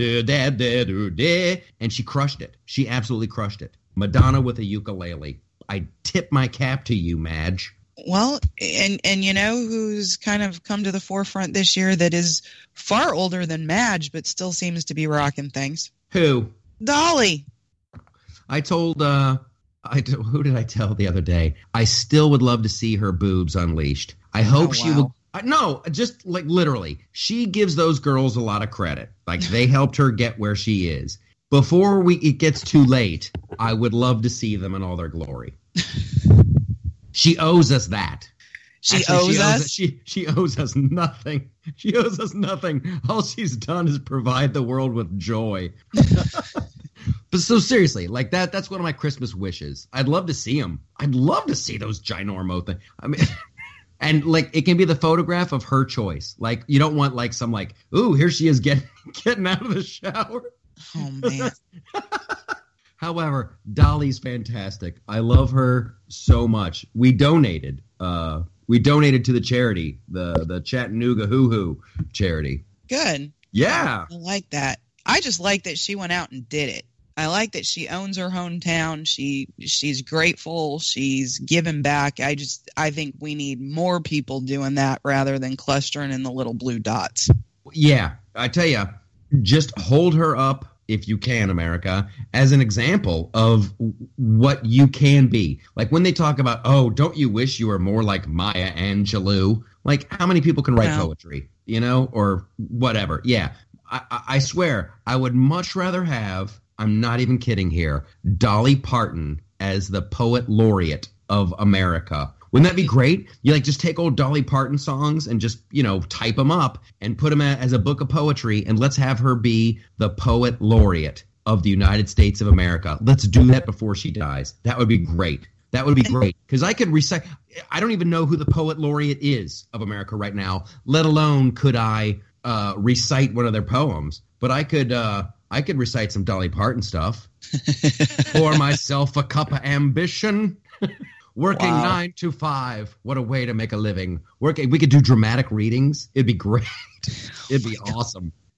she crushed it. She absolutely crushed it. Madonna with a ukulele. I tip my cap to you, Madge.
Well, and you know who's kind of come to the forefront this year that is far older than Madge, but still seems to be rocking things?
Who?
Dolly.
Who did I tell the other day? I still would love to see her boobs unleashed. I hope she will. No, just like literally. She gives those girls a lot of credit. Like they helped her get where she is. Before it gets too late, I would love to see them in all their glory. She owes us that.
She owes us?
She owes us nothing. She owes us nothing. All she's done is provide the world with joy. But so seriously, like that's one of my Christmas wishes. I'd love to see them. I'd love to see those ginormo things. I mean, and like it can be the photograph of her choice. Like you don't want like some like, ooh, here she is getting out of the shower.
Oh man.
However, Dolly's fantastic. I love her so much. We donated to the charity, the Chattanooga Hoo Hoo charity.
Good.
Yeah.
I like that. I just like that she went out and did it. I like that she owns her hometown. She's grateful. She's giving back. I think we need more people doing that rather than clustering in the little blue dots.
Yeah. I tell you, just hold her up, if you can, America, as an example of what you can be. Like when they talk about, oh, don't you wish you were more like Maya Angelou? Like how many people can write poetry, or whatever. Yeah. I swear I would much rather have, I'm not even kidding here, Dolly Parton as the poet laureate of America. Wouldn't that be great? You just take old Dolly Parton songs and just, type them up and put them as a book of poetry, and let's have her be the poet laureate of the United States of America. Let's do that before she dies. That would be great. That would be great because I could recite. I don't even know who the poet laureate is of America right now, let alone could I recite one of their poems. But I could recite some Dolly Parton stuff. Pour myself a cup of ambition. Working 9 to 5. What a way to make a living. We could do dramatic readings. It'd be great. It'd be awesome.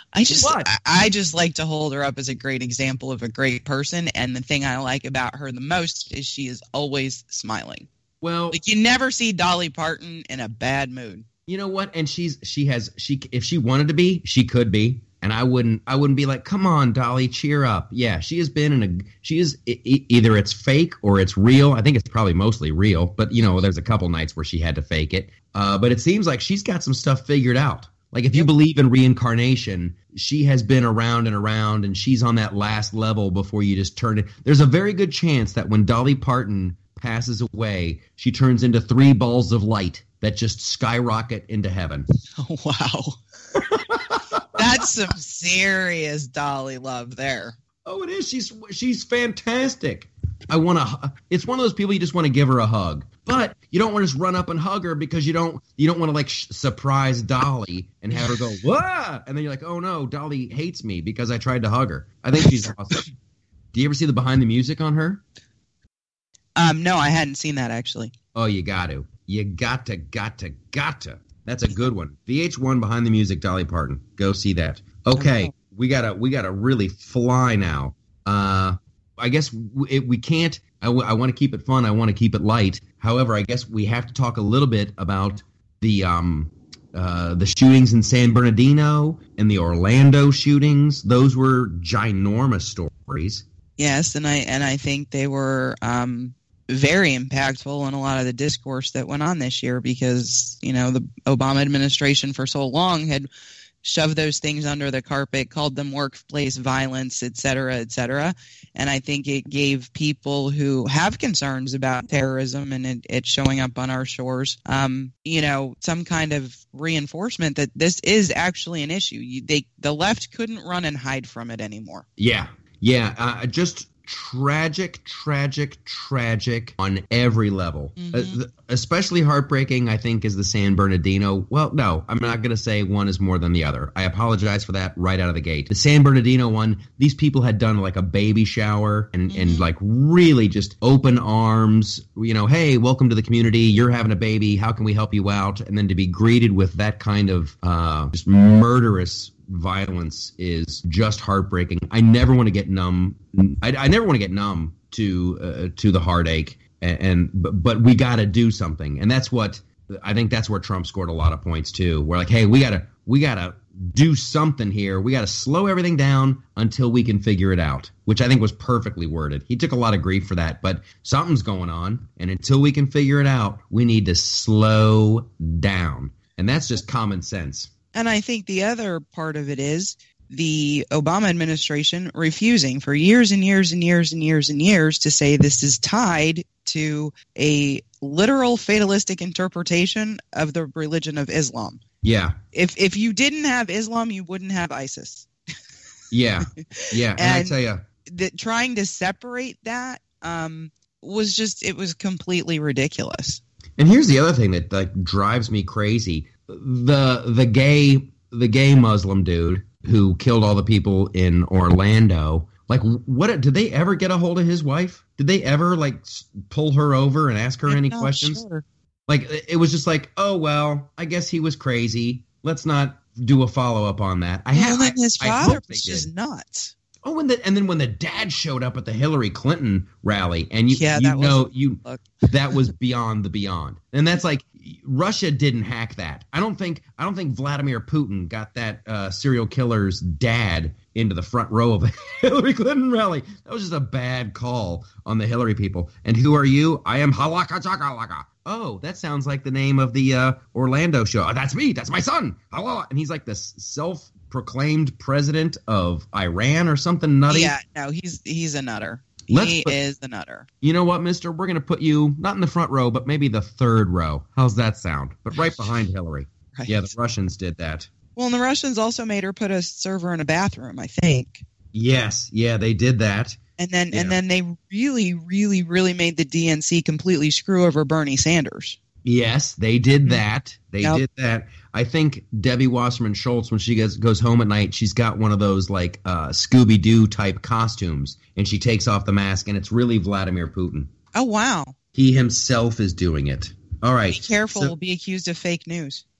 I just like to hold her up as a great example of a great person, and the thing I like about her the most is she is always smiling.
Well,
like you never see Dolly Parton in a bad mood.
You know what? And she if she wanted to be, she could be. And I wouldn't be like, come on, Dolly, cheer up. Yeah, she has been either it's fake or it's real. I think it's probably mostly real, but there's a couple nights where she had to fake it. But it seems like she's got some stuff figured out. Like if you believe in reincarnation, she has been around and around, and she's on that last level before you just turn it. There's a very good chance that when Dolly Parton passes away, she turns into 3 balls of light that just skyrocket into heaven.
Oh, wow. That's some serious Dolly love there.
Oh, it is. She's fantastic. It's one of those people you just want to give her a hug, but you don't want to just run up and hug her because you don't want to like surprise Dolly and have her go wah, and then you're like, oh no, Dolly hates me because I tried to hug her. I think she's awesome. Do you ever see the behind the music on her?
No, I hadn't seen that actually.
Oh, you got to. You got to. That's a good one. VH1 behind the music, Dolly Parton. Go see that. Okay, we gotta really fly now. I guess we can't. I want to keep it fun. I want to keep it light. However, I guess we have to talk a little bit about the shootings in San Bernardino and the Orlando shootings. Those were ginormous stories.
Yes, and I think they were very impactful in a lot of the discourse that went on this year because, the Obama administration for so long had shoved those things under the carpet, called them workplace violence, et cetera, et cetera. And I think it gave people who have concerns about terrorism and it showing up on our shores, some kind of reinforcement that this is actually an issue. The left couldn't run and hide from it anymore.
Yeah. Just tragic on every level. Mm-hmm. Especially heartbreaking, I think, is the San Bernardino. Well, no, I'm not going to say one is more than the other. I apologize for that right out of the gate. The San Bernardino one, these people had done like a baby shower and like really just open arms, hey, welcome to the community. You're having a baby. How can we help you out? And then to be greeted with that kind of just murderous violence is just heartbreaking. I never want to get numb. I never want to get numb to the heartache, but we got to do something, and that's what I think. That's where Trump scored a lot of points too. We're like, hey, we gotta do something here. We gotta slow everything down until we can figure it out, which I think was perfectly worded. He took a lot of grief for that, but something's going on, and until we can figure it out, we need to slow down, and that's just common sense.
And I think the other part of it is the Obama administration refusing for years and years and years and years and years to say this is tied to a literal fatalistic interpretation of the religion of Islam.
Yeah.
If you didn't have Islam, you wouldn't have ISIS.
Yeah. And I tell you,
trying to separate that was completely ridiculous.
And here's the other thing that like drives me crazy. The gay Muslim dude who killed all the people in Orlando, like what did they ever get a hold of his wife? Did they ever like pull her over and ask her any questions? Sure. Like it was just like, oh well, I guess he was crazy. Let's not do a follow up on that.
His father was just nuts.
Oh, and then when the dad showed up at the Hillary Clinton rally, and that was beyond the beyond, and that's like Russia didn't hack that. I don't think Vladimir Putin got that serial killer's dad into the front row of a Hillary Clinton rally. That was just a bad call on the Hillary people. And who are you? I am Halaka Chakalaka. Oh, that sounds like the name of the Orlando show. Oh, that's me. That's my son. And he's like the self-proclaimed president of Iran or something nutty.
Yeah, no, he's a nutter. He is the nutter.
You know what, mister? We're going to put you not in the front row, but maybe the third row. How's that sound? But right behind Hillary. Right. Yeah, the Russians did that.
Well, and the Russians also made her put a server in a bathroom, I think.
Yes. Yeah, they did that.
And then they really, really, really made the DNC completely screw over Bernie Sanders.
Yes, they did that. They did that. I think Debbie Wasserman Schultz, when she goes home at night, she's got one of those like Scooby-Doo type costumes, and she takes off the mask, and it's really Vladimir Putin.
Oh, wow.
He himself is doing it. All right.
Be careful. We'll be accused of fake news.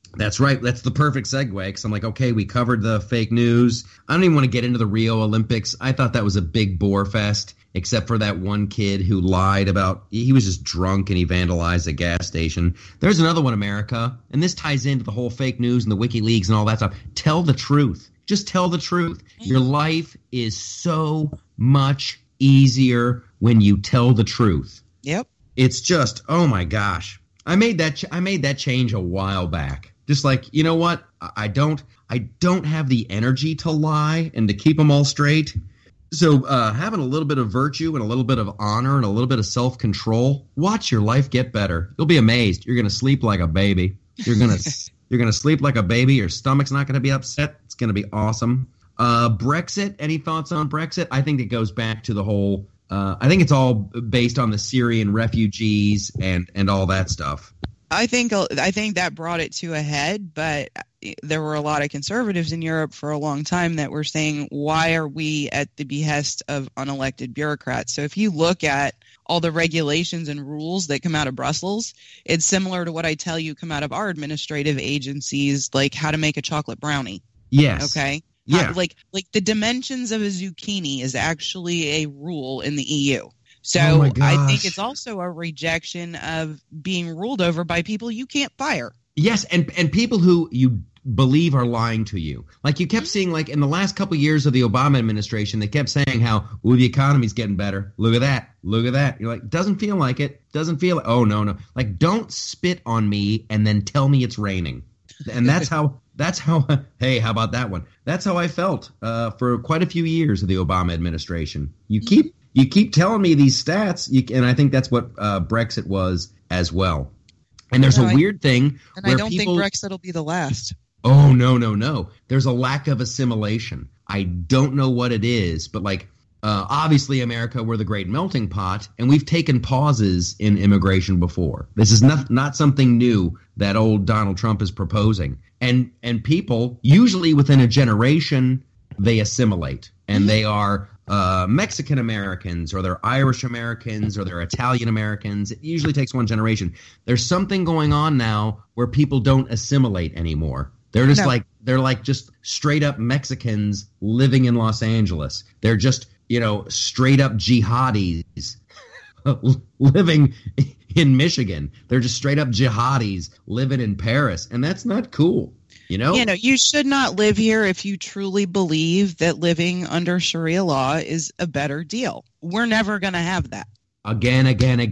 That's right. That's the perfect segue, because I'm like, okay, we covered the fake news. I don't even want to get into the Rio Olympics. I thought that was a big bore fest, except for that one kid who lied about – he was just drunk and he vandalized a gas station. There's another one, America, and this ties into the whole fake news and the WikiLeaks and all that stuff. Tell the truth. Just tell the truth. Your life is so much easier when you tell the truth.
Yep.
It's just, oh my gosh. I made that change a while back. Just like, you know what? I don't have the energy to lie and to keep them all straight. So having a little bit of virtue and a little bit of honor and a little bit of self-control, watch your life get better. You'll be amazed. You're going to sleep like a baby. You're going to sleep like a baby. Your stomach's not going to be upset. It's going to be awesome. Brexit, any thoughts on Brexit? I think it goes back to the whole I think it's all based on the Syrian refugees and all that stuff.
I think that brought it to a head, but there were a lot of conservatives in Europe for a long time that were saying, why are we at the behest of unelected bureaucrats? So if you look at all the regulations and rules that come out of Brussels, it's similar to what I tell you come out of our administrative agencies, like how to make a chocolate brownie.
Yes.
Okay.
Yeah.
Like the dimensions of a zucchini is actually a rule in the EU. So I think it's also a rejection of being ruled over by people you can't fire.
Yes, and people who you believe are lying to you. Like you kept seeing, like in the last couple of years of the Obama administration, they kept saying how, ooh, the economy's getting better. Look at that. Look at that. You're like, doesn't feel like it. Doesn't feel like, oh, no. Like, don't spit on me and then tell me it's raining. And that's how, hey, how about that one? That's how I felt for quite a few years of the Obama administration. You keep telling me these stats, and I think that's what Brexit was as well. And there's a weird thing where
I don't think Brexit will be the last.
Oh, no. There's a lack of assimilation. I don't know what it is, but like obviously America, we're the great melting pot, and we've taken pauses in immigration before. This is not something new that old Donald Trump is proposing. And people, usually within a generation, they assimilate, and they are Mexican Americans, or they're Irish Americans, or they're Italian Americans. It usually takes one generation. There's something going on now where people don't assimilate anymore. They're just like just straight up Mexicans living in Los Angeles. They're just, straight up jihadis living in Michigan. They're just straight up jihadis living in Paris, and that's not cool.
You should not live here if you truly believe that living under Sharia law is a better deal. We're never going to have that.
Again.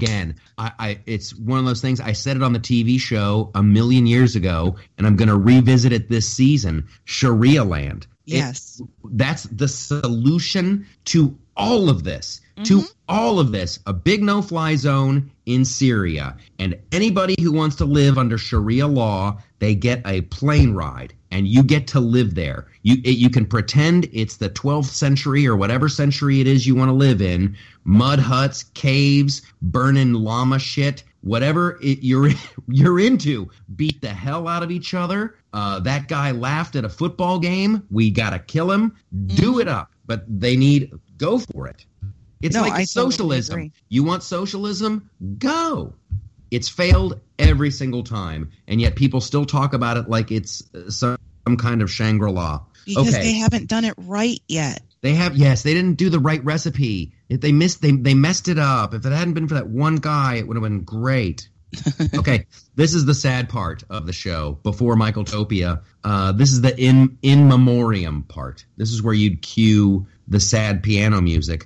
It's one of those things. I said it on the TV show a million years ago, and I'm going to revisit it this season. Sharia land.
Yes.
That's the solution to all of this. To all of this, a big no-fly zone in Syria. And anybody who wants to live under Sharia law, they get a plane ride, and you get to live there. You can pretend it's the 12th century or whatever century it is you want to live in. Mud huts, caves, burning llama shit, whatever you're into. Beat the hell out of each other. That guy laughed at a football game. We got to kill him. Do it up. But go for it. It's like socialism. Totally, you want socialism? Go. It's failed every single time, and yet people still talk about it like it's some kind of Shangri-La.
Because they haven't done it right yet.
They have, yes. They didn't do the right recipe. They messed it up. If it hadn't been for that one guy, it would have been great. Okay, this is the sad part of the show. Before Michaeltopia, this is the in memoriam part. This is where you'd cue the sad piano music.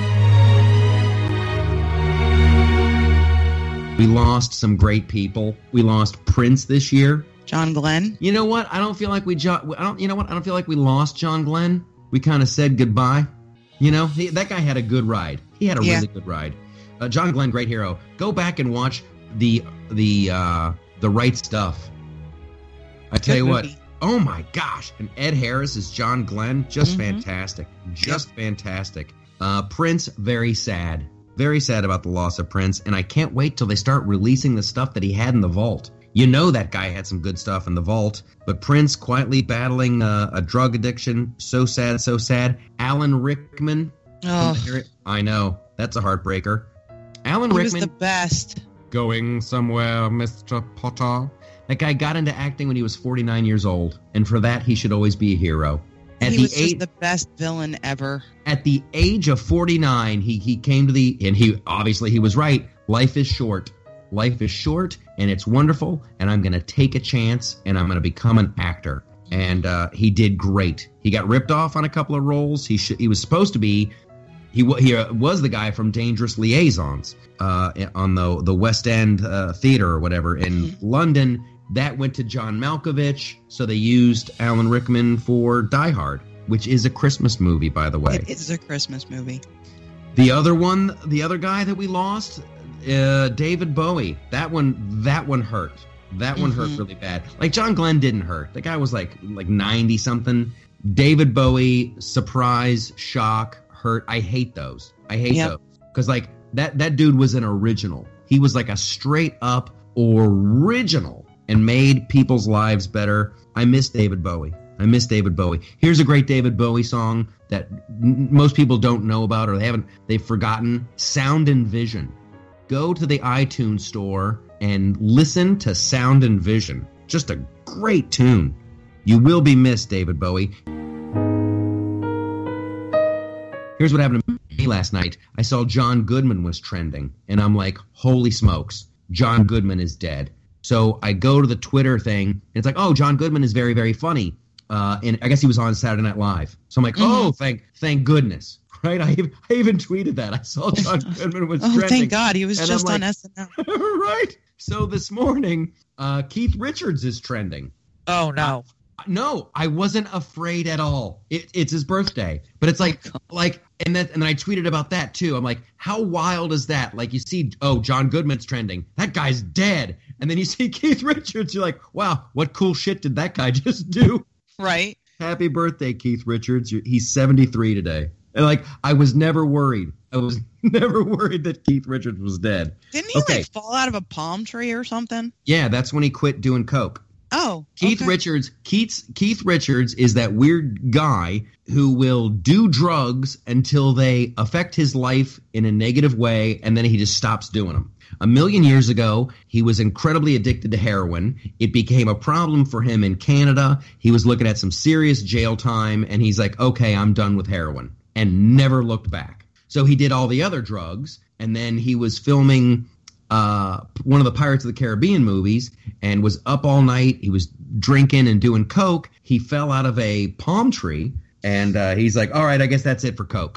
We lost some great people. We lost Prince this year.
John Glenn.
You know what? I don't feel like we lost John Glenn. We kind of said goodbye. That guy had a good ride. He had a really good ride. John Glenn, great hero. Go back and watch the Right Stuff. I tell you what. Oh my gosh! And Ed Harris is John Glenn. Just fantastic. Just fantastic. Prince, very sad. Very sad about the loss of Prince, and I can't wait till they start releasing the stuff that he had in the vault. That guy had some good stuff in the vault, but Prince quietly battling a drug addiction. So sad, so sad. Alan Rickman.
Oh.
I know. That's a heartbreaker. Alan Rickman.
He was the best.
Going somewhere, Mr. Potter. That guy got into acting when he was 49 years old, and for that, he should always be a hero.
He was just the best villain ever.
At the age of 49, he came to and he was right. Life is short. Life is short, and it's wonderful, and I'm going to take a chance, and I'm going to become an actor. And he did great. He got ripped off on a couple of roles. He was supposed to be. He was the guy from Dangerous Liaisons on the West End Theatre or whatever in London. That went to John Malkovich, so they used Alan Rickman for Die Hard, which is a Christmas movie, by the way.
It is a Christmas movie.
The other guy that we lost, David Bowie. That one hurt. That one hurt really bad. Like, John Glenn didn't hurt. The guy was like 90 something. David Bowie, surprise, shock, hurt. I hate those. Those because like that dude was an original. He was like a straight up original and made people's lives better. I miss David Bowie. Here's a great David Bowie song that most people don't know about or they've forgotten. Sound and Vision. Go to the iTunes store and listen to Sound and Vision. Just a great tune. You will be missed, David Bowie. Here's what happened to me last night. I saw John Goodman was trending, and I'm like, holy smokes, John Goodman is dead. So I go to the Twitter thing, and it's like, oh, John Goodman is very, very funny. And I guess he was on Saturday Night Live. So I'm like, oh, thank goodness. Right? I even tweeted that. I saw John Goodman was trending.
Oh, thank God. He was just on SNL.
Right? So this morning, Keith Richards is trending.
Oh, no.
No, I wasn't afraid at all. It's his birthday. But it's like, and then I tweeted about that too. I'm like, how wild is that? Like, you see, oh, John Goodman's trending. That guy's dead. And then you see Keith Richards. You're like, wow, what cool shit did that guy just do?
Right.
Happy birthday, Keith Richards. He's 73 today. And like, I was never worried. I was never worried that Keith Richards was dead.
Didn't he like fall out of a palm tree or something?
Yeah, that's when he quit doing coke.
Oh,
Keith Richards is that weird guy who will do drugs until they affect his life in a negative way, and then he just stops doing them. 1,000,000 years ago, he was incredibly addicted to heroin. It became a problem for him in Canada. He was looking at some serious jail time, and he's like, okay, I'm done with heroin, and never looked back. So he did all the other drugs, and then he was filming one of the Pirates of the Caribbean movies and was up all night. He was drinking and doing coke. He fell out of a palm tree, and he's like, all right, I guess that's it for coke.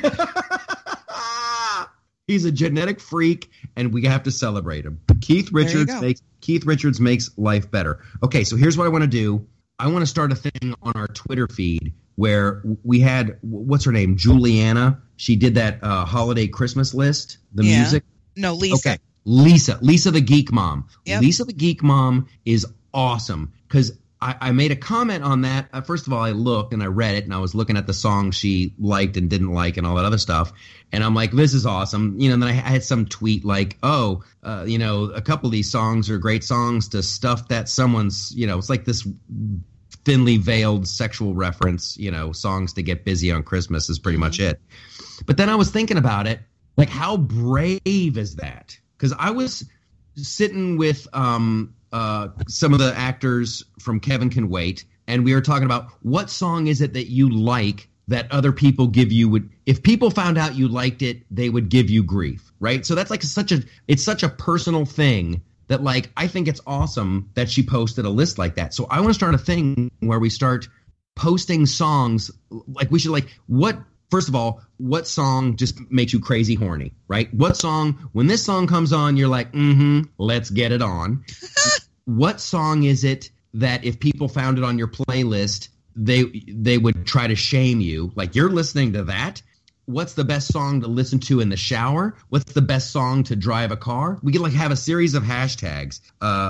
He's a genetic freak, and we have to celebrate him. Keith Richards makes life better. Okay, so here's what I want to do. I want to start a thing on our Twitter feed where we had, what's her name, Juliana. She did that holiday Christmas list, the music.
No, Lisa.
Okay. Lisa the Geek Mom.
Yep.
Lisa the Geek Mom is awesome because I made a comment on that. First of all, I looked and I read it, and I was looking at the songs she liked and didn't like and all that other stuff. And I'm like, this is awesome. And then I had some tweet like, a couple of these songs are great songs to stuff that someone's, it's like this thinly veiled sexual reference, songs to get busy on Christmas is pretty much it. But then I was thinking about it, like, how brave is that? Because I was sitting with some of the actors from Kevin Can Wait, and we were talking about what song is it that you like that other people give you if people found out you liked it, they would give you grief, right? So that's like it's such a personal thing that, like, I think it's awesome that she posted a list like that. So I want to start a thing where we start posting songs, like we should first of all, what song just makes you crazy horny, right? What song, when this song comes on, you're like, let's get it on. What song is it that if people found it on your playlist, they would try to shame you? Like, you're listening to that? What's the best song to listen to in the shower? What's the best song to drive a car? We could have a series of hashtags,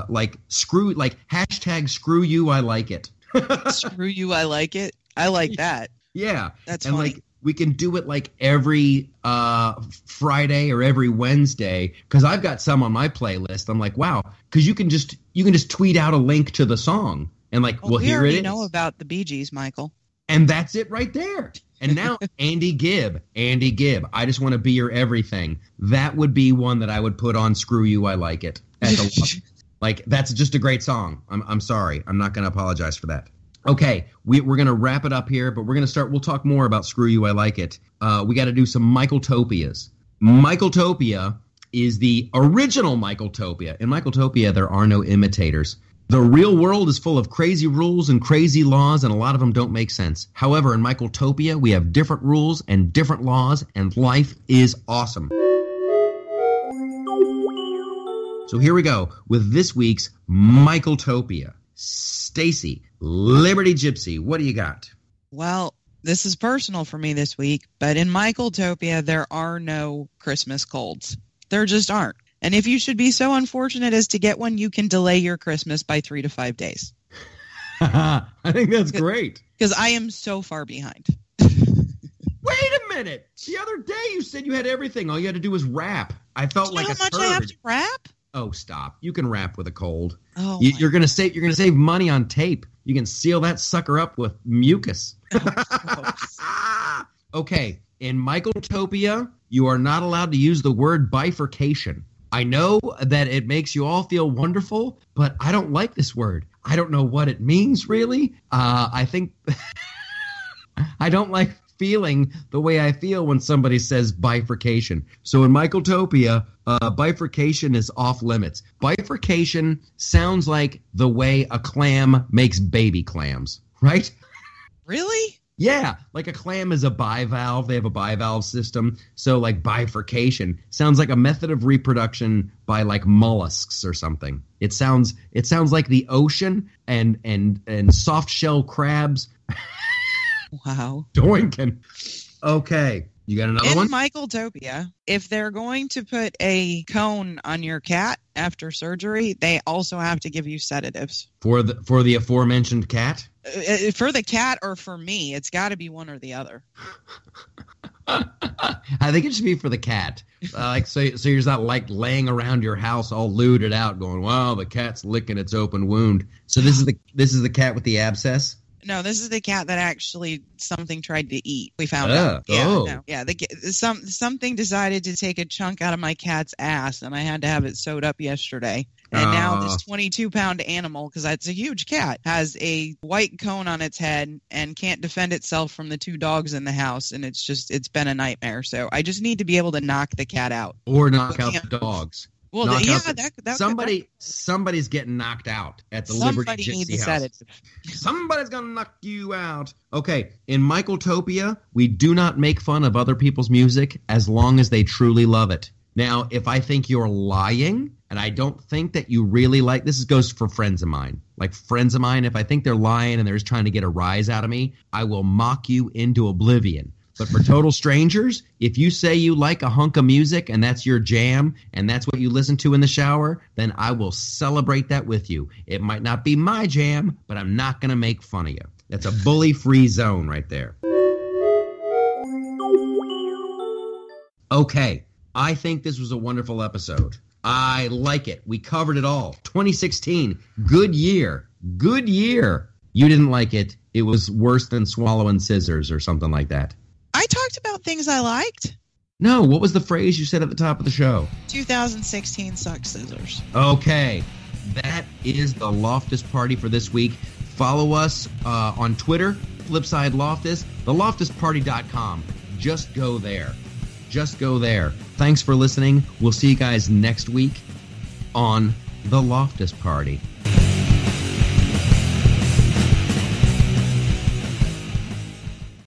hashtag screw you, I like it.
Screw you, I like it. I like that.
Yeah.
That's
and
funny.
We can do it every Friday or every Wednesday, because I've got some on my playlist. I'm like, wow, because you can just tweet out a link to the song and here it is.
We know about the Bee Gees, Michael.
And that's it right there. And now Andy Gibb, I just want to be your everything. That would be one that I would put on Screw You, I Like It. Like, that's just a great song. I'm sorry. I'm not going to apologize for that. Okay, we're going to wrap it up here, but we'll talk more about Screw You, I Like It. We got to do some Michaeltopias. Michaeltopia is the original Michaeltopia. In Michaeltopia, there are no imitators. The real world is full of crazy rules and crazy laws, and a lot of them don't make sense. However, in Michaeltopia, we have different rules and different laws, and life is awesome. So here we go with this week's Michaeltopia. Stacy, Liberty Gypsy, what do you got?
Well, this is personal for me this week, but in Michaeltopia, there are no Christmas colds. There just aren't. And if you should be so unfortunate as to get one, you can delay your Christmas by 3 to 5 days.
I think that's great.
Because I am so far behind.
Wait a minute. The other day you said you had everything. All you had to do was rap. I felt like a turd.
How much I have to rap?
Oh, stop. You can rap with a cold.
Oh,
you're going to save money on tape. You can seal that sucker up with mucus. Okay, in Michaeltopia, you are not allowed to use the word bifurcation. I know that it makes you all feel wonderful, but I don't like this word. I don't know what it means, really. I think I don't like feeling the way I feel when somebody says bifurcation. So in Michaeltopia, bifurcation is off limits. Bifurcation sounds like the way a clam makes baby clams, right?
Really?
Yeah, like a clam is a bivalve. They have a bivalve system. So like bifurcation sounds like a method of reproduction by like mollusks or something. It sounds like the ocean and soft shell crabs.
Wow.
Doinkin'. Okay. You got another one?
In Michaeltopia, if they're going to put a cone on your cat after surgery, they also have to give you sedatives.
For the aforementioned cat?
For the cat or for me, it's got to be one or the other.
I think it should be for the cat. So you're just not like laying around your house all looted out going, wow, the cat's licking its open wound. So this is the cat with the abscess?
No, this is the cat that actually something tried to eat. We found out. Yeah,
oh.
No, yeah. Something decided to take a chunk out of my cat's ass, and I had to have it sewed up yesterday. And now this 22-pound animal, because it's a huge cat, has a white cone on its head and can't defend itself from the 2 dogs in the house, and it's been a nightmare. So I just need to be able to knock the cat out.
Or knock out the dogs.
Well,
somebody's getting knocked out at the Liberty Gypsy house. Somebody's gonna knock you out. Okay, in Michaeltopia, we do not make fun of other people's music as long as they truly love it. Now, if I think you're lying, and I don't think that you really like, this goes for friends of mine. Like friends of mine, if I think they're lying and they're just trying to get a rise out of me, I will mock you into oblivion. But for total strangers, if you say you like a hunk of music and that's your jam and that's what you listen to in the shower, then I will celebrate that with you. It might not be my jam, but I'm not going to make fun of you. That's a bully-free zone right there. Okay, I think this was a wonderful episode. I like it. We covered it all. 2016, good year. Good year. You didn't like it. It was worse than swallowing scissors or something like that.
I talked about things I liked.
No, what was the phrase you said at the top of the show?
2016 sucks scissors.
Okay, that is the Loftus Party for this week. Follow us on Twitter, Flipside Loftus, theloftusparty.com. Just go there. Just go there. Thanks for listening. We'll see you guys next week on the Loftus Party.